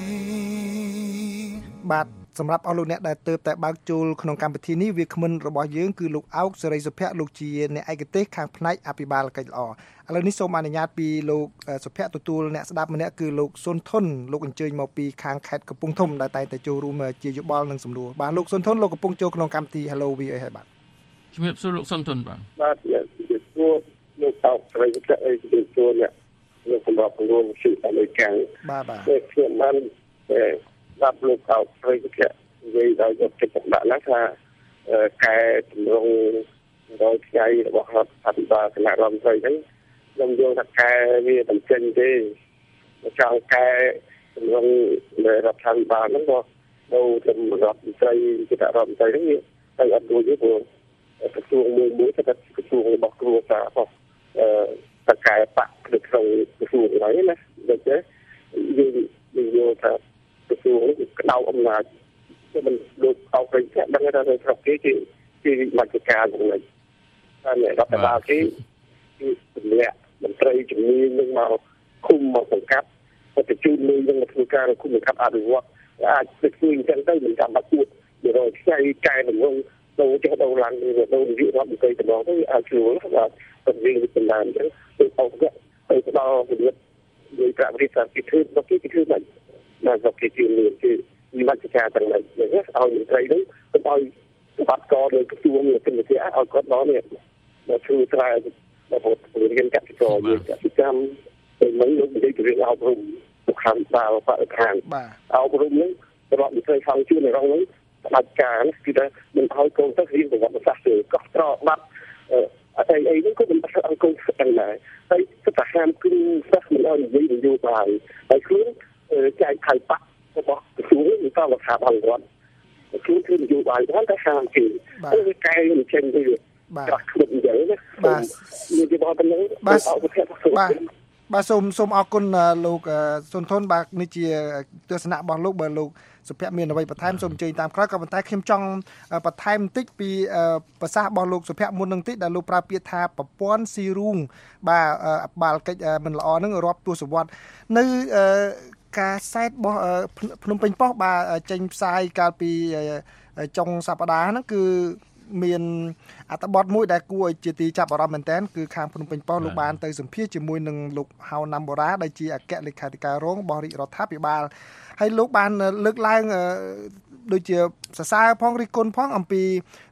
បាទសម្រាប់អស់លោកអ្នកដែលទើបតែបើកចូលក្នុងកម្មវិធីនេះវាគ្មិនរបស់យើងគឺលោកអោកសេរីសុភ័ក្រលោកជាអ្នកឯកទេសខាងផ្នែកអភិបាលកិច្ចល្អឥឡូវនេះសូមអនុញ្ញាតពីលោកសុភ័ក្រទទួលអ្នកស្ដាប់ម្នាក់គឺលោកសុនធុនលោកអញ្ជើញមកពីខាងខេត្តកំពង់ធំដែលតែងតែចូលរួមជាយោបល់និងសំណួរបាទលោកសុនធុនលោកកំពុងចូលក្នុងកម្មវិធី Hello វី អូ เอ ហើយបាទជំរាបសួរលោកសុនធុនបាទបាទជំរាបសួរលោកតោកស្រីវិទ្យាអេជំរាបសួរអ្នកលោកសម្រាប់រួមជាអមេរិកាំងបាទបាទខ្ញុំបានស្ដាប់លោកតោកស្រីវិទ្យានិយាយដល់យកចិត្តទុកដាក់ណាស់ថាកែតម្រង់ដល់ថ្ងៃរបស់រដ្ឋាភិបាលគណៈរដ្ឋមន្ត្រីហ្នឹងខ្ញុំយល់ថាកែវាមិនចេញទេចង់កែតម្រង់រដ្ឋាភិបាលហ្នឹងក៏ទៅរដ្ឋមន្ត្រីគណៈរដ្ឋមន្ត្រីហ្នឹងទៅអត់រួចទេព្រោះក្រសួងមួយមួយទៅក្រសួងរបស់គ្រួសាររបស់អឺតកែបកនៅក្នុងក្រសួងហ្នឹងណាដូចជាយើងយើងយល់ថាក្រសួងនេះក្តៅអំណាចមិនដូចអោបរិយាដឹងថានៅស្រុកគេគេគេមកចការយ៉ាងម៉េចតែរដ្ឋបាលគេគឺទម្លាក់មន្ត្រីជំនាញនឹងមកឃុំមកសង្កាត់ទៅជួនលុយនឹងមកធ្វើការគុំសង្កាត់អភិវឌ្ឍអាចទៅធ្វើអញ្ចឹងទៅមិនចាំបាច់ពួតវារយខ្ចីកែតម្រង់ទៅចេះដល់ឡើងទៅទៅនិយាយរដ្ឋមន្ត្រីតំណទៅអាចជ្រួលបាទទៅវិញទៅតាមអញ្ចឹងទៅអត់ទៅដល់វិទ្យានិយាយប្រាក់វិទ្យាពីធ្វើមកគេគឺមិនមកទៅគេជឿលឿនគឺវិមជ្ឈការទាំងនេះឲ្យមន្ត្រីនោះទៅឲ្យបាត់កលើក្រសួងនៅគណៈឲ្យគាត់ដល់នេះមកជួយត្រាមករៀនកសិករយើងកសិកម្មទៅមិនលោកនិយាយពីរឿងអប់រំសុខាភិបាលបរិស្ថានអប់រំនេះរដ្ឋមន្ត្រីខាងជួយនៅរងនេះផ្ដាច់ការគឺថាមិនឲ្យកូនទៅរៀនប្រវត្តិសាស្ត្រកោះត្របាត់អីអីនេះក៏មិនបាច់ឲ្យកូនទាំងដែរហើយគឺថាហាមគឺសិស្សមិនឲ្យនិយាយនយោបាយហើយខ្លួនចែកខៃបាក់របស់ក្រសួងនេះតើរដ្ឋាភិបាលរដ្ឋគឺគឺនយោបាយហ្នឹងតែហាមគេហើយវាកែមិនចេញទេបាទខ្លួននិយាយណាបាទនិយាយabout ហ្នឹងបាទបាទបាទសូមសូមអរគុណលោកសុនធុនបាទនេះជាទស្សនៈរបស់លោកបើលោកសុភ័ក្រមានអ្វីបន្ថែមសូមអញ្ជើញតាមក្រោយក៏ប៉ុន្តែខ្ញុំចង់បន្ថែមបន្តិចពីប្រសាសន៍របស់លោកសុភ័ក្រមុននឹងតិចដែលលោកប្រើពាក្យថាប្រព័ន្ធស៊ីរូងបាទអភិបាលកិច្ចមិនល្អនឹងរាប់ទសវត្សរ៍នៅការសែតរបស់ភ្នំពេញប៉ុស្តិ៍បាទចេញផ្សាយកាលពីចុងសប្តាហ៍ហ្នឹងគឺមានអត្ថបទមួយដែលគួរឲ្យជាទីចាប់អារម្មណ៍មែនទែនគឺខាងភ្នំពេញប៉ុស្តិ៍លោកបានទៅសម្ភាសជាមួយនឹងលោកហៅណាំបូរ៉ាដែលជាអគ្គលេខាធិការរងរបស់រាជរដ្ឋាភិបាលហើយលោកបានលើកឡើងដូចជាសរសើរផងរិះគន់ផងអំពី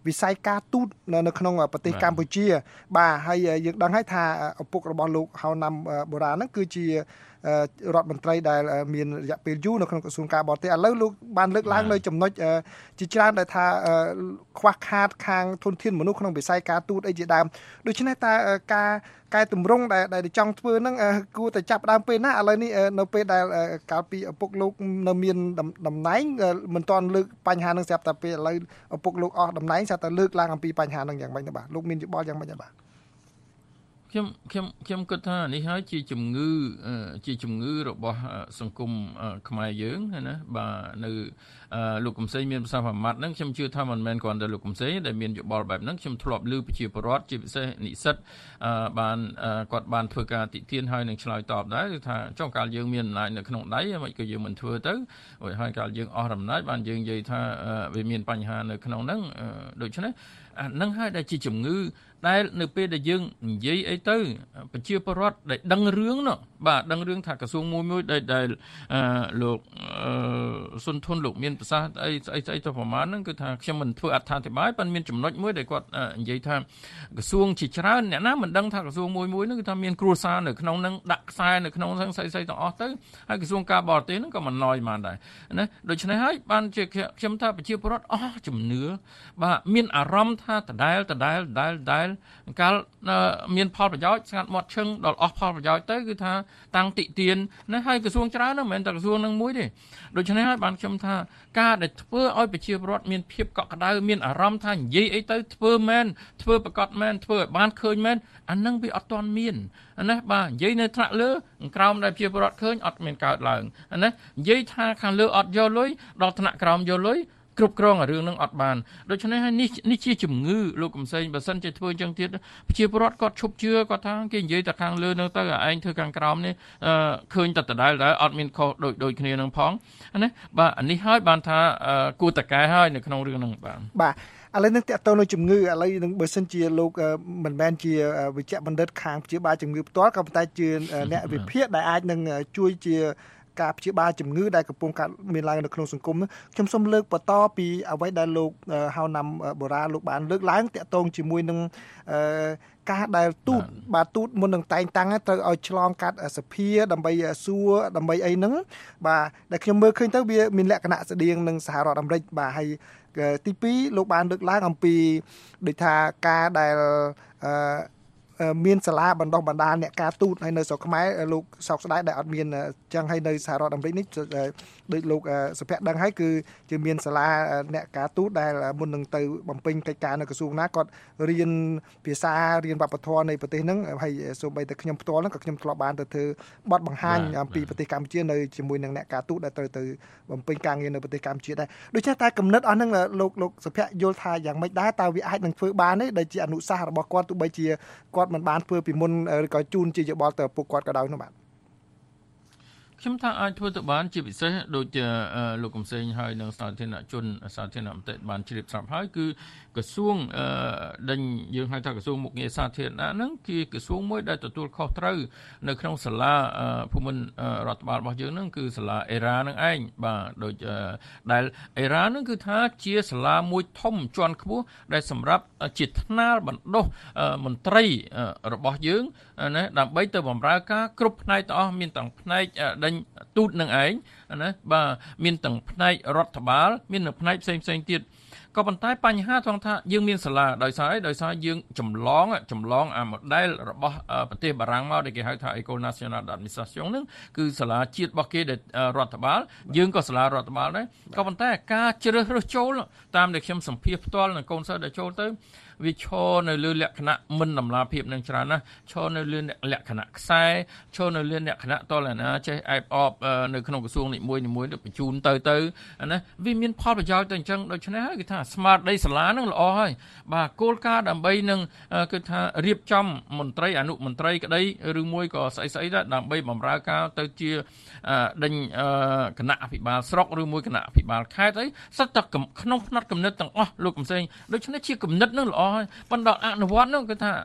វិស័យការទូតនៅក្នុងប្រទេសកម្ពុជាបាទហើយយើងដឹងហើយថាឪពុករបស់លោកហៅណាំបុរាណហ្នឹងគឺជារដ្ឋមន្ត្រីដែលមានរយៈពេលយូរនៅក្នុងក្រសួងការបរទេសឥឡូវលោកបានលើកឡើងនៅចំណុចជាច្រើនដែលថាខ្វះខាតខាងធនធានមនុស្សក្នុងវិស័យការទូតអីជាដើមដូច្នេះតើការកែតម្រង់ដែលដែលចង់ធ្វើហ្នឹងគួរតែចាប់ដើមពេលណាឥឡូវនេះនៅពេលដែលកាលពីឪពុកលោកនៅមានតំណែងមិនទាន់លើកបញ្ហាហ្នឹងស្រាប់តែពេលឥឡូវឪពុកលោកអស់តំណែងស្រាប់តែលើកឡើងអំពីបញ្ហាហ្នឹងយ៉ាងម៉េចទៅបាទលោកមានយោបល់យ៉ាងម៉េចទៅបាទខ្ញុំខ្ញុំខ្ញុំគិតថានេះហើយជាជំងឺជាជំងឺរបស់សង្គមខ្មែរយើងណាបាទនៅលោកកំសែងមានប្រសាសន៍ប្រមាថហ្នឹងខ្ញុំជឿថាមិនមែនគ្រាន់តែលោកកំសែងដែលមានយោបល់បែបហ្នឹងខ្ញុំធ្លាប់ឮប្រជាពលរដ្ឋជាពិសេសនិស្សិតបានគាត់បានធ្វើការតិទានហើយនឹងឆ្លើយតបដែរគឺថាចុះកាលយើងមានអំណាចនៅក្នុងដៃមិនក៏យើងមិនធ្វើទៅហើយកាលយើងអស់អំណាចបានយើងនិយាយថាវាមានបញ្ហានៅក្នុងហ្នឹងដូច្នេះហ្នឹងហើយដែលជាជំងឺដែលនៅពេលដែលយើងនិយាយអីទៅប្រជាពលរដ្ឋដែលដឹងរឿងនោះបាទដឹងរឿងថាក្រសួងមួយមួយដែលដែលលោកសុនធនលោកមានប្រសាសន៍អីស្អីស្អីទៅប្រមាណហ្នឹងគឺថាខ្ញុំមិនធ្វើអត្ថាធិប្បាយប៉ុន្តែមានចំណុចមួយដែលគាត់និយាយថាក្រសួងជាច្រើនអ្នកណាមិនដឹងថាក្រសួងមួយមួយហ្នឹងគឺថាមានគ្រួសារនៅក្នុងហ្នឹងដាក់ខ្សែនៅក្នុងហ្នឹងស្អីស្អីទាំងអស់ទៅហើយក្រសួងការបរទេសហ្នឹងក៏មិនណយបានដែរណាដូច្នេះហើយបានជាខ្ញុំថាប្រជាពលរដ្ឋអស់ជំនឿបាទមានអារម្មណ៍ថាដដែលដដែលដដែលដដែលកាលមានផលប្រយោជន៍ស្ងាត់មាត់ឈឹងដល់អស់ផលប្រយោជន៍ទៅគឺថាតាំងតិទៀនណាហើយក្រសួងច្រើនហ្នឹងមិនមែនតែក្រសួងហ្នឹងមួយទេដូច្នេះហើយបានខ្ញុំថាការដែលធ្វើឲ្យប្រជាពលរដ្ឋមានភាពកក់ក្ដៅមានអារម្មណ៍ថានិយាយអីទៅធ្វើមែនធ្វើប្រកាសមែនធ្វើឲ្យបានឃើញមែនអាហ្នឹងវាអត់ទាន់មានណាបាទនិយាយនៅថ្នាក់លើក្រោមដែលប្រជាពលរដ្ឋឃើញអត់មានកើតឡើងណានិយាយថាខាងលើអត់យកលុយដល់ថ្នាក់ក្រោមយកលុយគ្រប់គ្រងរឿងនឹងអត់បានដូច្នេះហើយនេះនេះជាជំងឺលោកកំសែងបើសិនជាធ្វើអញ្ចឹងទៀតប្រជាពលរដ្ឋគាត់ឈប់ជឿគាត់ថាគេនិយាយតែខាងលើនឹងទៅឯងធ្វើខាងក្រោមនេះឃើញតែដដែលដែរអត់មានខុសដូចដូចគ្នានឹងផងណាបាទអានេះហើយបានថាគួរតកែហើយនៅក្នុងរឿងហ្នឹងបាទបាទឥឡូវនឹងតើតើនៅជំងឺឥឡូវនឹងបើសិនជាលោកមិនមែនជាវិជ្ជបណ្ឌិតខាងព្យាបាលជំងឺផ្ទាល់ក៏ប៉ុន្តែជាអ្នកវិភាគដែលអាចនឹងជួយជាការព្យាបាលជំងឺដែលកំពុងកើតមានឡើងនៅក្នុងសង្គមខ្ញុំសូមលើកបន្តពីអ្វីដែលលោកហៅណាំបុរាណលោកបានលើកឡើងតាក់ទងជាមួយនឹងការដែលទូតបាទទូតមុននឹងតែងតាំងត្រូវឲ្យឆ្លងកាត់សភាដើម្បីសួរដើម្បីអីហ្នឹងបាទដែលខ្ញុំមើលឃើញទៅវាមានលក្ខណៈស្តៀងនឹងសហរដ្ឋអាមេរិកបាទហើយទីពីរលោកបានលើកឡើងអំពីដូចថាការដែលអឺមានសាលាបណ្ដុះបណ្ដាលអ្នកការទូតហើយនៅស្រុកខ្មែរលោកសោកស្ដាយដែលអត់មានចឹងហើយនៅសហរដ្ឋអាមេរិកនេះដូចលោកសុភ័ក្រដឹងហើយគឺជាមានសាលាអ្នកការទូតដែលមុននឹងទៅបំពេញកិច្ចការនៅក្រសួងណាគាត់រៀនភាសារៀនវប្បធម៌នៃប្រទេសហ្នឹងហើយសូម្បីតែខ្ញុំផ្ទាល់ហ្នឹងក៏ខ្ញុំធ្លាប់បានទៅធ្វើបទបង្ហាញអំពីប្រទេសកម្ពុជានៅជាមួយនឹងអ្នកការទូតដែលត្រូវទៅបំពេញការងារនៅប្រទេសកម្ពុជាដែរដូច្នេះតែគំនិតអស់ហ្នឹងលោកលោកសុភ័ក្រយល់ថាយ៉ាងម៉េចដែរតើវាអាចនឹងធ្វើបានទេដែលជាអនុសាសន៍របស់គាត់ទោះបីជាគាត់មិនបានធ្វើពីមុនឬក៏ជូនជាយោបល់ទៅពួកគាត់ក៏ដោយនោះបាទខ្ញុំថាអាចធ្វើទៅបានជាពិសេសដូចជាលោកកំសែងហើយនឹងសាធារណជនសាធារណមតិបានជ្រាបស្រាប់ហើយគឺក្រសួងដេញយើងហៅថាក្រសួងមុខងារសាធារណៈហ្នឹងគឺក្រសួងមួយដែលទទួលខុសត្រូវនៅក្នុងសាលាភូមិន្ទរដ្ឋបាលរបស់យើងហ្នឹងគឺសាលាអេរ៉ាហ្នឹងឯងបាទដូចដែលអេរ៉ាហ្នឹងគឺថាជាសាលាមួយធំជាន់ខ្ពស់ដែលសម្រាប់ជាថ្នាលបណ្ដុះមន្ត្រីរបស់យើងណាដើម្បីទៅបម្រើការគ្រប់ផ្នែកទាំងអស់មានទាំងផ្នែកដេញទូតនឹងឯងណាបាទមានទាំងផ្នែករដ្ឋបាលមានទាំងផ្នែកផ្សេងផ្សេងទៀតក៏ប៉ុន្តែបញ្ហាត្រង់ថាយើងមានសាលាដោយសារអីដោយសារយើងចម្លងចម្លងអា model របស់ប្រទេសបារាំងមកដែលគេហៅថា École Nationale d'Administration ហ្នឹងគឺសាលាជាតិរបស់គេដែលរដ្ឋបាលយើងក៏សាលារដ្ឋបាលដែរក៏ប៉ុន្តែការជ្រើសរើសចូលតាមដែលខ្ញុំសម្ភាសផ្ទាល់នឹងកូនសិស្សដែលចូលទៅវាឈរនៅលើលក្ខណៈមិនតម្លាភាពនឹងច្រើនណាស់ឈរនៅលើលក្ខណៈខ្សែឈរនៅលើលក្ខណៈតលណាចេះអែបអបនៅក្នុងក្រសួងនីមួយនីមួយទៅបញ្ជូនទៅទៅណាវាមានផលប្រយោជន៍ទៅអញ្ចឹងដូច្នេះហើយគឺថាស្មារតីសាលានឹងល្អហើយបាទគោលការណ៍ដើម្បីនឹងគឺថារៀបចំមន្ត្រីអនុមន្ត្រីក្តីឬមួយក៏ស្អីស្អីដែរដើម្បីបម្រើការទៅជាដេញគណៈអភិបាលស្រុកឬមួយគណៈអភិបាលខេត្តអីសិតតែក្នុងផ្នែកគំនិតទាំងអស់លោកកំសែងដូច្នេះជាគំនិតនឹងល្អហើយប៉ុន្តែអនុវត្តនោះគឺថា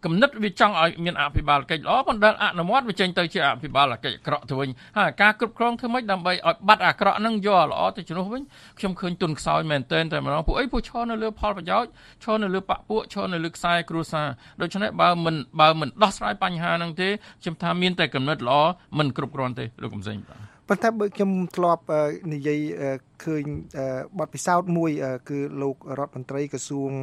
គំនិតវាចង់ឲ្យមានអភិបាលកិច្ចល្អប៉ុន្តែអនុវត្តវាចេញទៅជាអភិបាលកិច្ចអាក្រក់ទៅវិញហើយការគ្រប់គ្រងធ្វើម៉េចដើម្បីឲ្យបាត់អាក្រក់ហ្នឹងយកល្អទៅជំនួសវិញខ្ញុំឃើញទុនខ្សោយមែនទែនតែម្ដងពួកអីពួកឈរនៅលើផលប្រយោជន៍ឈរនៅលើបពពួកឈរនៅលើខ្សែគ្រួសារដូច្នេះបើមិនបើមិនដោះស្រាយបញ្ហាហ្នឹងទេខ្ញុំថាមានតែគំនិតល្អមិនគ្រប់គ្រាន់ទេលោកកំសែងបាទប៉ុន្តែបើខ្ញុំធ្លាប់និយាយឃើញបទពិសោធន៍មួយគឺលោករដ្ឋមន្ត្រីក្រសួង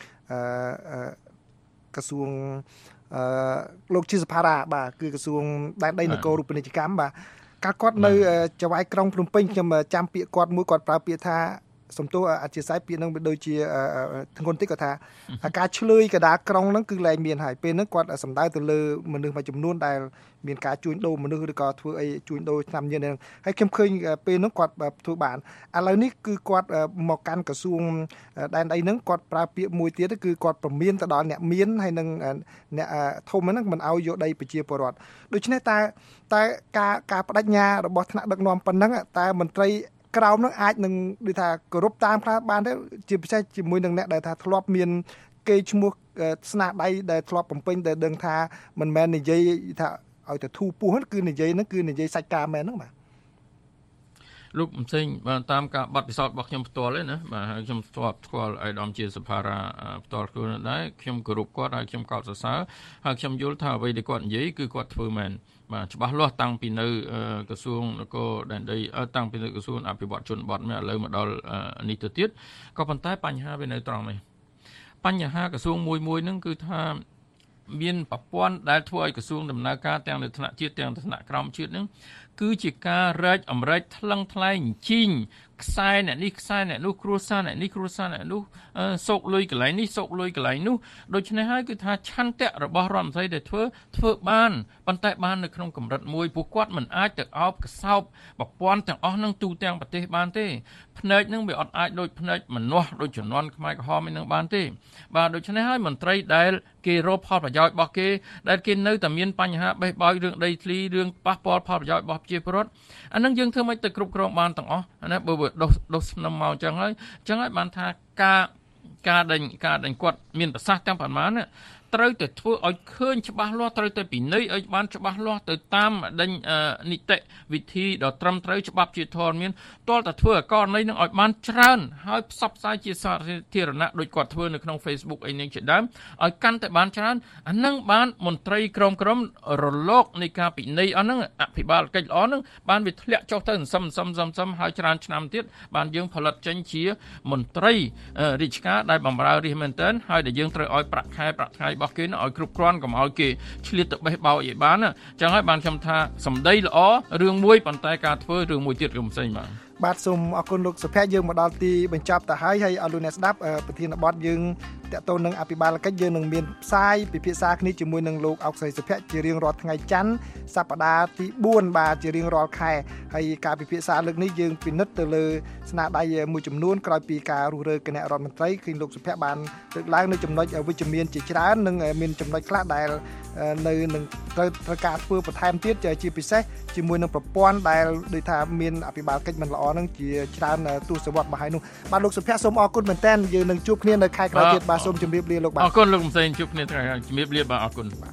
ក្រសួងលោកជាសភារាបាទគឺក្រសួងដែនដីនគររូបនីយកម្មបាទកាលគាត់នៅចៅហ្វាយក្រុងភ្នំពេញខ្ញុំចាំពាក្យគាត់មួយគាត់ប្រើពាក្យថាសំទោសអធិស្ឋានពាក្យហ្នឹងវាដូចជាធ្ងន់តិចគាត់ថាការឆ្លើយកដាក្រុងហ្នឹងគឺលែងមានហើយពេលហ្នឹងគាត់សំដៅទៅលើមនុស្សមួយចំនួនដែលមានការជួញដូរមនុស្សឬក៏ធ្វើអីជួញដូរឆ្នាំញៀនហ្នឹងហើយខ្ញុំឃើញពេលហ្នឹងគាត់ធ្វើបានឥឡូវនេះគឺគាត់មកកាន់ក្រសួងដែនដីហ្នឹងគាត់ប្រើពាក្យមួយទៀតគឺគាត់ប្រមានទៅដល់អ្នកមានហើយនឹងអ្នកធំហ្នឹងមិនឲ្យយកដីប្រជាពលរដ្ឋដូច្នេះតើតើការការបដិញ្ញារបស់ថ្នាក់ដឹកនាំប៉ុណ្ណឹងតើមន្ត្រីក្រោមនឹងអាចនឹងដូចថាគោរពតាមខ្លះបានទេជាពិសេសជាមួយនឹងអ្នកដែលថាធ្លាប់មានគេឈ្មោះស្នាដៃដែលធ្លាប់បំពេញដែលដឹងថាមិនមែននិយាយថាឲ្យទៅធូរពោះគឺនិយាយហ្នឹងគឺនិយាយសាច់ការមែនហ្នឹងបាទលោកផ្សេងបានតាមការប័ណ្ណពិសោធន៍របស់ខ្ញុំផ្ទាល់ទេណាបាទហើយខ្ញុំស្គាល់ស្គាល់អាយដាមជាសភារាផ្ទាល់ខ្លួនដែរខ្ញុំគោរពគាត់ហើយខ្ញុំកោតសរសើរហើយខ្ញុំយល់ថាអ្វីដែលគាត់និយាយគឺគាត់ធ្វើមែនបាទច្បាស់លាស់តាំងពីនៅក្រសួងនគរដែនដីតាំងពីនៅក្រសួងអភិវឌ្ឍជនបទមកឥឡូវមកដល់នេះទៅទៀតក៏ប៉ុន្តែបញ្ហាវានៅត្រង់នេះបញ្ហាក្រសួងមួយមួយហ្នឹងគឺថាមានប្រព័ន្ធដែលធ្វើឲ្យក្រសួងដំណើរការទាំងនៅថ្នាក់ជាតិទាំងថ្នាក់ក្រោមជាតិហ្នឹងគឺជាការរែកអំរែកថ្លឹងថ្លែងជីងខ្សែអ្នកនេះខ្សែអ្នកនោះគ្រួសារអ្នកនេះគ្រួសារអ្នកនោះសោកលុយកន្លែងនេះសោកលុយកន្លែងនោះដូច្នេះហើយគឺថាឆន្ទៈរបស់រដ្ឋមន្ត្រីដែលធ្វើធ្វើបានប៉ុន្តែបាននៅក្នុងកម្រិតមួយពួកគាត់មិនអាចទៅអោបកសោបប្រព័ន្ធទាំងអស់នឹងទូទាំងប្រទេសបានទេភ្នែកនឹងវាអត់អាចដូចភ្នែកមនាស់ដូចជំនាន់ខ្មែរក្រហមឯនឹងបានទេបាទដូច្នេះហើយមន្ត្រីដែលគេរកផលប្រយោជន៍របស់គេដែលគេនៅតែមានបញ្ហាបេះបោចរឿងដីធ្លីរឿងប៉ះពាល់ផលប្រយោជន៍របស់ប្រជាពលរដ្ឋអានឹងយើងធ្វើមិនទៅគ្រប់គ្រងបានទាំងអស់ណាបើដុសដុសស្នឹមមកអញ្ចឹងហើយអញ្ចឹងហើយបានថាការការដេញការដេញគាត់មានប្រសាសន៍ទាំងប៉ុន្មានត្រូវតែធ្វើឲ្យឃើញច្បាស់លាស់ត្រូវតែពិន័យឲ្យបានច្បាស់លាស់ទៅតាមដេញនីតិវិធីដ៏ត្រឹមត្រូវច្បាប់ជាធម៌មានទាល់តែធ្វើឲ្យករណីនឹងឲ្យបានច្រើនហើយផ្សព្វផ្សាយជាសាធារណៈដូចគាត់ធ្វើនៅក្នុង Facebook អីនេះជាដើមឲ្យកាន់តែបានច្រើនអានឹងបានមន្ត្រីក្រមក្រមរលកនៃការពិន័យអស់ហ្នឹងអភិបាលកិច្ចល្អហ្នឹងបានវាធ្លាក់ចុះទៅសឹមសឹមសឹមសឹមហើយច្រើនឆ្នាំទៀតបានយើងផលិតចេញជាមន្ត្រីរាជការដែលបម្រើរាជមែនទែនហើយដែលយើងត្រូវឲ្យប្រាក់ខែប្រាក់ថ្ងៃរបស់គេឲ្យគ្រប់គ្រាន់កុំឲ្យគេឆ្លៀតទៅបេះបោចឲ្យបានអញ្ចឹងហើយបានខ្ញុំថាសម្ដីល្អរឿងមួយប៉ុន្តែការធ្វើរឿងមួយទៀតគឺផ្សេងបាទបាទសូមអរគុណលោកសុភ័ក្រយើងមកដល់ទីបញ្ចប់ទៅហើយហើយអរលោកអ្នកស្ដាប់ប្រធានបទយើងតកតូននឹងអភិបាលកិច្ចយើងនឹងមានផ្សាយពិភាក្សាគ្នាជាមួយនឹងលោកអុកស្រីសុភ័ក្រជារៀងរាល់ថ្ងៃច័ន្ទសប្តាហ៍ទីបួនបាទជារៀងរាល់ខែហើយការពិភាក្សាលើកនេះយើងពិនិត្យទៅលើស្នាដៃមួយចំនួនក្រោយពីការរុះរើគណៈរដ្ឋមន្ត្រីគឺលោកសុភ័ក្របានលើកឡើងនៅចំណុចវិជ្ជមានជាច្រើននិងមានចំណុចខ្លះដែលនៅនឹងត្រូវត្រូវការធ្វើបន្ថែមទៀតជាពិសេសជាមួយនឹងប្រព័ន្ធដែលដូចថាមានអភិបាលកិច្ចមិនល្អនឹងជាច្រើនទស្សវត្សរ៍មកហើយនោះបាទលោកសុភ័ក្រសូមអរគុណមែនតើយើងនឹងជួបគ្នានៅខែក្រោយទៀតបាទសូមជម្រាបលាលោកបាទអរគុណលោកផ្សេងជួបគ្នាថ្ងៃជម្រាបលាបាទអរគុណបាទ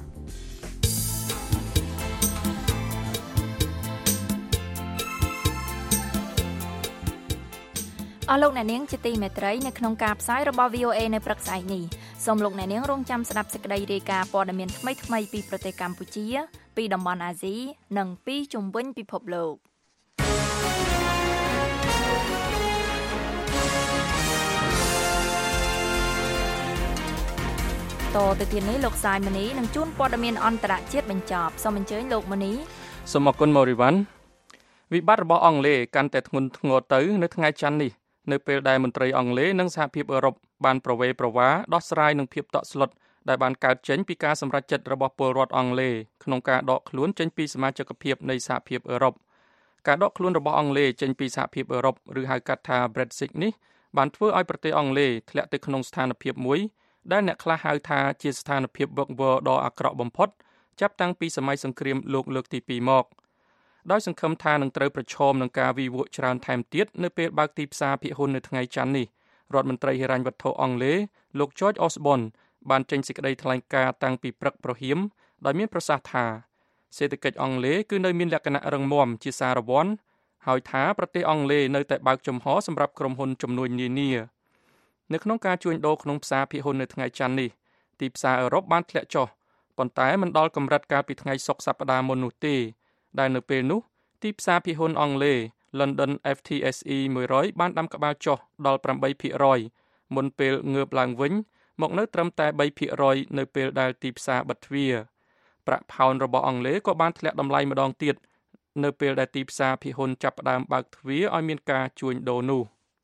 អស់លោកអ្នកនាងជាទីមេត្រីនៅក្នុងការផ្សាយរបស់ វី អូ អេ នៅព្រឹកស្អែកនេះសូមលោកអ្នកនាងរងចាំស្ដាប់សេចក្តីរាយការណ៍ព័ត៌មានថ្មីៗពីប្រទេសកម្ពុជាពីតំបន់អាស៊ីនិងពីជុំវិញពិភពលោកតទៅទៀតនេះលោកសាយមនីនឹងជួនព័ត៌មានអន្តរជាតិបញ្ចប់សូមអញ្ជើញលោកមនីសូមអរគុណម៉ូរីវ៉ាន់វិបត្តិរបស់អង់គ្លេសកាន់តែធ្ងន់ធ្ងរទៅនៅថ្ងៃច័ន្ទនេះនៅពេលដែលមន្ត្រីអង់គ្លេសនិងសហភាពអឺរ៉ុបបានប្រវេប្រវាដោះស្រាយនឹងភាពតក់ស្លុតដែលបានកើតចេញពីការសម្រេចចិត្តរបស់ពលរដ្ឋអង់គ្លេសក្នុងការដកខ្លួនចេញពីសមាជិកភាពនៃសហភាពអឺរ៉ុបការដកខ្លួនរបស់អង់គ្លេសចេញពីសហភាពអឺរ៉ុបឬហៅកាត់ថា Brexit នេះបានធ្វើឲ្យប្រទេសអង់គ្លេសធ្លាក់ទៅក្នុងស្ថានភាពមួយដែលអ្នកខ្លះហៅថាជាស្ថានភាពវឹកវរដ៏អាក្រក់បំផុតចាប់តាំងពីសម័យសង្គ្រាមលោកលើកទីពីរមកដោយសង្ឃឹមថានឹងត្រូវប្រឈមនឹងការវិវត្តច្រើនថែមទៀតនៅពេលបើកទីផ្សារភាគហ៊ុននៅថ្ងៃច័ន្ទនេះរដ្ឋមន្ត្រីហិរញ្ញវត្ថុអង់គ្លេសលោក George Osborne បានចេញសេចក្តីថ្លែងការណ៍តាំងពីព្រឹកព្រហៀមដោយមានប្រសាសន៍ថាសេដ្ឋកិច្ចអង់គ្លេសគឺនៅមានលក្ខណៈរឹងមាំជាសារវ័នហើយថាប្រទេសអង់គ្លេសនៅតែបើកចំហសម្រាប់ក្រុមហ៊ុនជំនួញនានានៅក្នុងការជួញដូរក្នុងផ្សារភាគហ៊ុននៅថ្ងៃច័ន្ទនេះទីផ្សារអឺរ៉ុបបានធ្លាក់ចុះប៉ុន្តែមិនដល់កម្រិតកាលពីថ្ងៃសុក្រសប្តាហ៍មុននោះទេដែលនៅពេលនោះទីផ្សារភាគហ៊ុនអង់គ្លេស London เอฟ ที เอส อี មួយរយបានដាំក្បាលចុះដល់ ប្រាំបីភាគរយ មុនពេលងើបឡើងវិញមកនៅត្រឹមតែ បីភាគរយ នៅពេលដែលទីផ្សារបិទទ្វារប្រាក់ផោនរបស់អង់គ្លេសក៏បានធ្លាក់តម្លៃម្ដងទៀតនៅពេលដែលទីផ្សារភាគហ៊ុនចាប់ផ្ដើមបើកទ្វារឲ្យមានការជួញដូរនោះ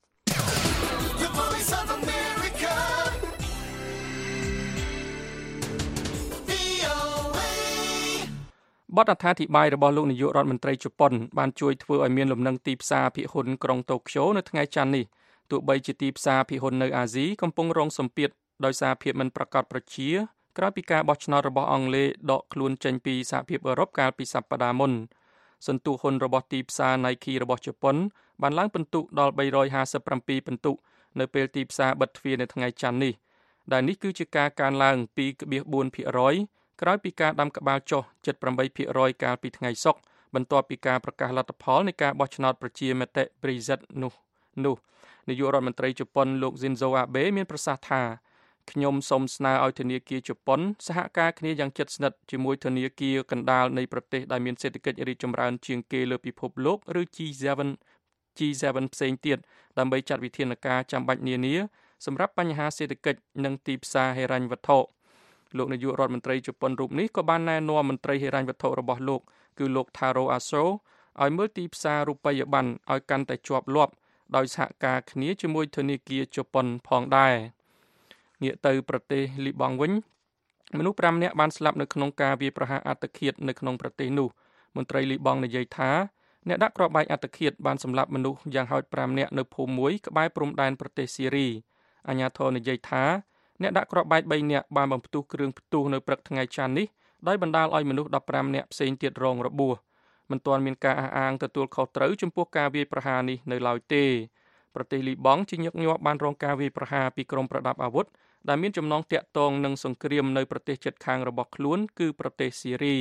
បទអត្ថាធិប្បាយរបស់លោកនាយករដ្ឋមន្ត្រីជប៉ុនបានជួយធ្វើឲ្យមានលំនឹងទីផ្សារភាគហ៊ុនក្រុងតូក្យូនៅថ្ងៃច័ន្ទនេះទោះបីជាទីផ្សារភាគហ៊ុននៅអាស៊ីកំពុងរងសម្ពាធដោយសារភាពមិនប្រាកដប្រជាក្រោយពីការបោះឆ្នោតរបស់អង់គ្លេសដកខ្លួនចេញពីសហភាពអឺរ៉ុបកាលពីសប្តាហ៍មុនសន្ទុះហ៊ុនរបស់ទីផ្សារ Nike របស់ជប៉ុនបានឡើងពិន្ទុដល់បីរយហាសិបប្រាំពីរពិន្ទុនៅពេលទីផ្សារបិទទ្វារនៅថ្ងៃច័ន្ទនេះដែលនេះគឺជាការកើនឡើង ពី បួនភាគរយ ក្រោយពីការដាំក្បាលចុះ ជិត ប្រាំបីភាគរយ កាលពីថ្ងៃសុក្របន្ទាប់ពីការប្រកាសលទ្ធផលនៃការបោះឆ្នោតប្រជាមតិ Brexit នោះនោះនាយករដ្ឋមន្ត្រីជប៉ុនលោក Shinzo Abe មានប្រសាសន៍ថាខ្ញុំសូមស្នើឲ្យធនាគារជប៉ុនសហការគ្នាយ៉ាងជិតស្និទ្ធជាមួយធនាគារកណ្ដាលនៃប្រទេសដែលមានសេដ្ឋកិច្ចរីកចម្រើនជាងគេលើពិភពលោកឬ G เซเว่น G เซเว่น ផ្សេងទៀតដើម្បីចាត់វិធានការចាំបាច់នានាសម្រាប់បញ្ហាសេដ្ឋកិច្ចនិងទីផ្សារហិរញ្ញវត្ថុលោកនាយករដ្ឋមន្ត្រីជប៉ុនរូបនេះក៏បានណែនាំមន្ត្រីហិរញ្ញវត្ថុរបស់លោកគឺលោក Taro Aso ឲ្យមើលទីផ្សាររូបិយប័ណ្ណឲ្យកាន់តែជាប់លាប់ដោយសហការគ្នាជាមួយធនាគារជប៉ុនផងដែរងាកទៅប្រទេសលីបង់វិញមនុស្សប្រាំនាក់បានស្លាប់នៅក្នុងការវាយប្រហារអត្តឃាតនៅក្នុងប្រទេសនោះមន្ត្រីលីបង់និយាយថាអ្នកដាក់គ្រាប់បែកអត្តឃាតបានសម្លាប់មនុស្សយ៉ាងហោចប្រាំនាក់នៅភូមិមួយក្បែរព្រំដែនប្រទេសស៊ីរីអាជ្ញាធរនិយាយថាអ្នកដាក់គ្រាប់បែកបីនាក់បានបំផ្ទុះគ្រឿងផ្ទុះនៅព្រឹកថ្ងៃច័ន្ទនេះដោយបណ្ដាលឲ្យមនុស្សដប់ប្រាំនាក់ផ្សេងទៀតរងរបួសមិនទាន់មានការអះអាងទទួលខុសត្រូវចំពោះការវាយប្រហារនេះនៅឡើយទេប្រទេសលីបង់ជាញឹកញាប់បានរងការវាយប្រហារពីក្រុមប្រដាប់អាវុធដែលមានចំណងទាក់ទងនឹងសង្គ្រាមនៅប្រទេសជិតខាងរបស់ខ្លួនគឺប្រទេសស៊ីរី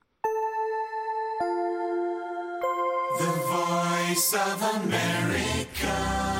The Voice of America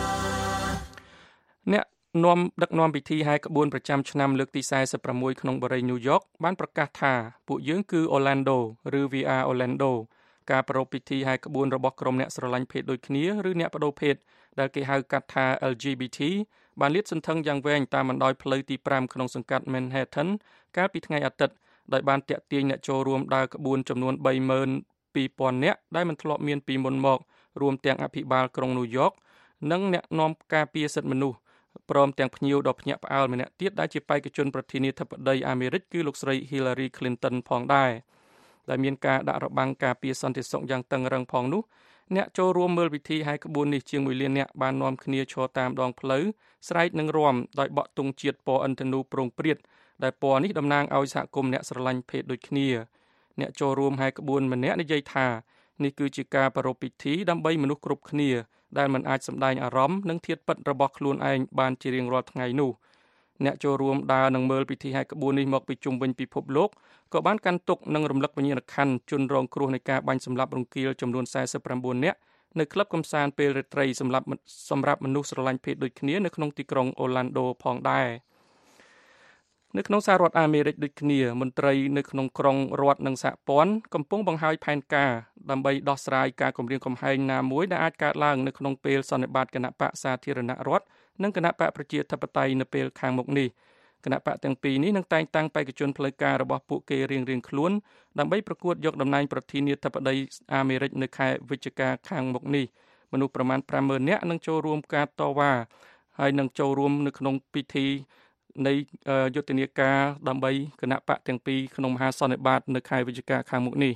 អ្នកនាំដឹកនាំពិធីហែក្បួនប្រចាំឆ្នាំលើកទីសែនសិបប្រាំមួយក្នុងបរិយាញូវយ៉កបានប្រកាសថាពួកយើងគឺ Orlando ឬ We Are Orlando ការប្រារព្ធពិធីហែក្បួនរបស់ក្រុមអ្នកស្រឡាញ់ភេទដូចគ្នាឬអ្នកប្តូរភេទដែលគេហៅកាត់ថា แอล จี บี ที បានលាតសន្ធឹងយ៉ាងវែងតាមបណ្ដោយផ្លូវទីប្រាំក្នុងសង្កាត់ Manhattan កាលពីថ្ងៃអាទិត្យដោយបានទាក់ទាញអ្នកចូលរួមដើរក្បួនចំនួន បីម៉ឺនពីរពាន់ នាក់ដែលមិនធ្លាប់មានពីមុនមករួមទាំងអភិបាលក្រុងញូវយ៉កនិងអ្នកនាំការពារសិទ្ធិមនុស្សព្រមទាំងភ្ញៀវដ៏ភ្ញាក់ផ្អើលម្នាក់ទៀតដែលជាបេក្ខជនប្រធានាធិបតីអាមេរិកគឺលោកស្រី Hillary Clinton ផងដែរដែលមានការដាក់របាំងការពារសន្តិសុខយ៉ាងតឹងរ៉ឹងផងនោះអ្នកចូលរួមមើលពិធីហែក្បួននេះជាងមួយលាននាក់បាននាំគ្នាឈរតាមដងផ្លូវស្រែកនិងរាំដោយបក់ទង់ជាតិពណ៌ឥន្ទនូប្រងព្រាតដែលពណ៌នេះតំណាងឲ្យសហគមន៍អ្នកស្រឡាញ់ភេទដូចគ្នាអ្នកចូលរួមហែក្បួនម្នាក់និយាយថានេះគឺជាការប្រារព្ធពិធីដើម្បីមនុស្សគ្រប់គ្នាដែលមិនអាចសម្ដែងអារម្មណ៍និងធាតុពិតរបស់ខ្លួនឯងបានជារៀងរាល់ថ្ងៃនោះអ្នកចូលរួមដើរនិងមើលពិធីហែក្បួននេះមកពីជុំវិញពិភពលោកក៏បានកាន់ទុកនិងរំលឹកវិញ្ញាណក្ខន្ធជនរងគ្រោះនៃការបាញ់សម្លាប់រង្គាលចំនួនសែសិបប្រាំបួននាក់នៅក្លឹបកំសាន្តពេលរាត្រីសម្រាប់សម្រាប់មនុស្សស្រឡាញ់ភេទដូចគ្នានៅក្នុងទីក្រុងអូឡាន់ដូផងដែរនៅក្នុងសហរដ្ឋអាមេរិកដូចគ្នាមន្ត្រីនៅក្នុងក្រុងរដ្ឋនិងសហព័ន្ធកំពុងបង្ហាញផែនការដើម្បីដោះស្រាយការគំរាមកំហែងណាមួយដែលអាចកើតឡើងនៅក្នុងពេលសន្និបាតគណៈបកសាធារណរដ្ឋនិងគណៈបកប្រជាធិបតេយ្យនៅពេលខាងមុខនេះគណៈបកទាំងពីរនេះនឹងតែងតាំងបេក្ខជនផ្លូវការរបស់ពួកគេរៀងៗខ្លួនដើម្បីប្រកួតយកតំណែងប្រធានាធិបតីអាមេរិកនៅខែវិច្ឆិកាខាងមុខនេះមនុស្សប្រមាណ ប្រាំម៉ឺន នាក់នឹងចូលរួមការតវ៉ាហើយនឹងចូលរួមនៅក្នុងពិធីនៃយុទ្ធនាការដើម្បីគណៈបកទាំងពីរក្នុងមហាសន្និបាតនៅខែវិច្ឆិកាខាងមុខនេះ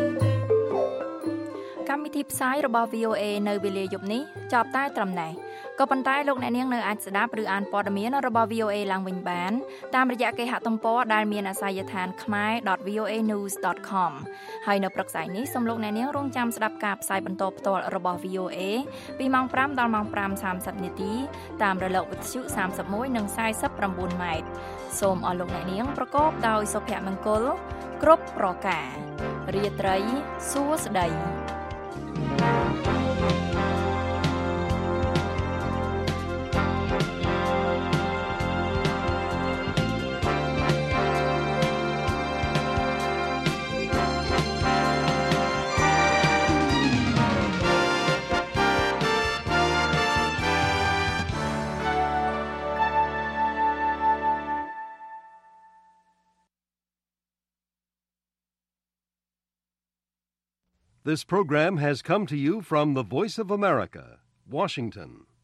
កម្មវិធីផ្សាយរបស់ វី អូ เอ នៅវេលាយប់នេះចប់តែត្រឹមនេះក៏ប៉ុន្តែលោកអ្នកនាងនៅអាចស្ដាប់ឬអានព័ត៌មានរបស់ វី អូ เอ ឡើងវិញបានតាមរយៈគេហទំព័រដែលមានអាសយដ្ឋាន khmer dot v o a news dot com ហើយនៅព្រឹកស្អែកនេះសូមលោកអ្នកនាងរងចាំស្ដាប់ការផ្សាយបន្តផ្ទាល់របស់ វី អូ เอ ពីម៉ោងfiveដល់ម៉ោងfiveសាមសិបនាទីតាមរលកវិទ្យុthirty-oneនិងforty-nineម៉ែត្រសូមអរលោកអ្នកនាងប្រកបដោយសុភមង្គលគ្រប់ប្រការរាត្រីសួស្តី This program has come to you from the Voice of America, Washington.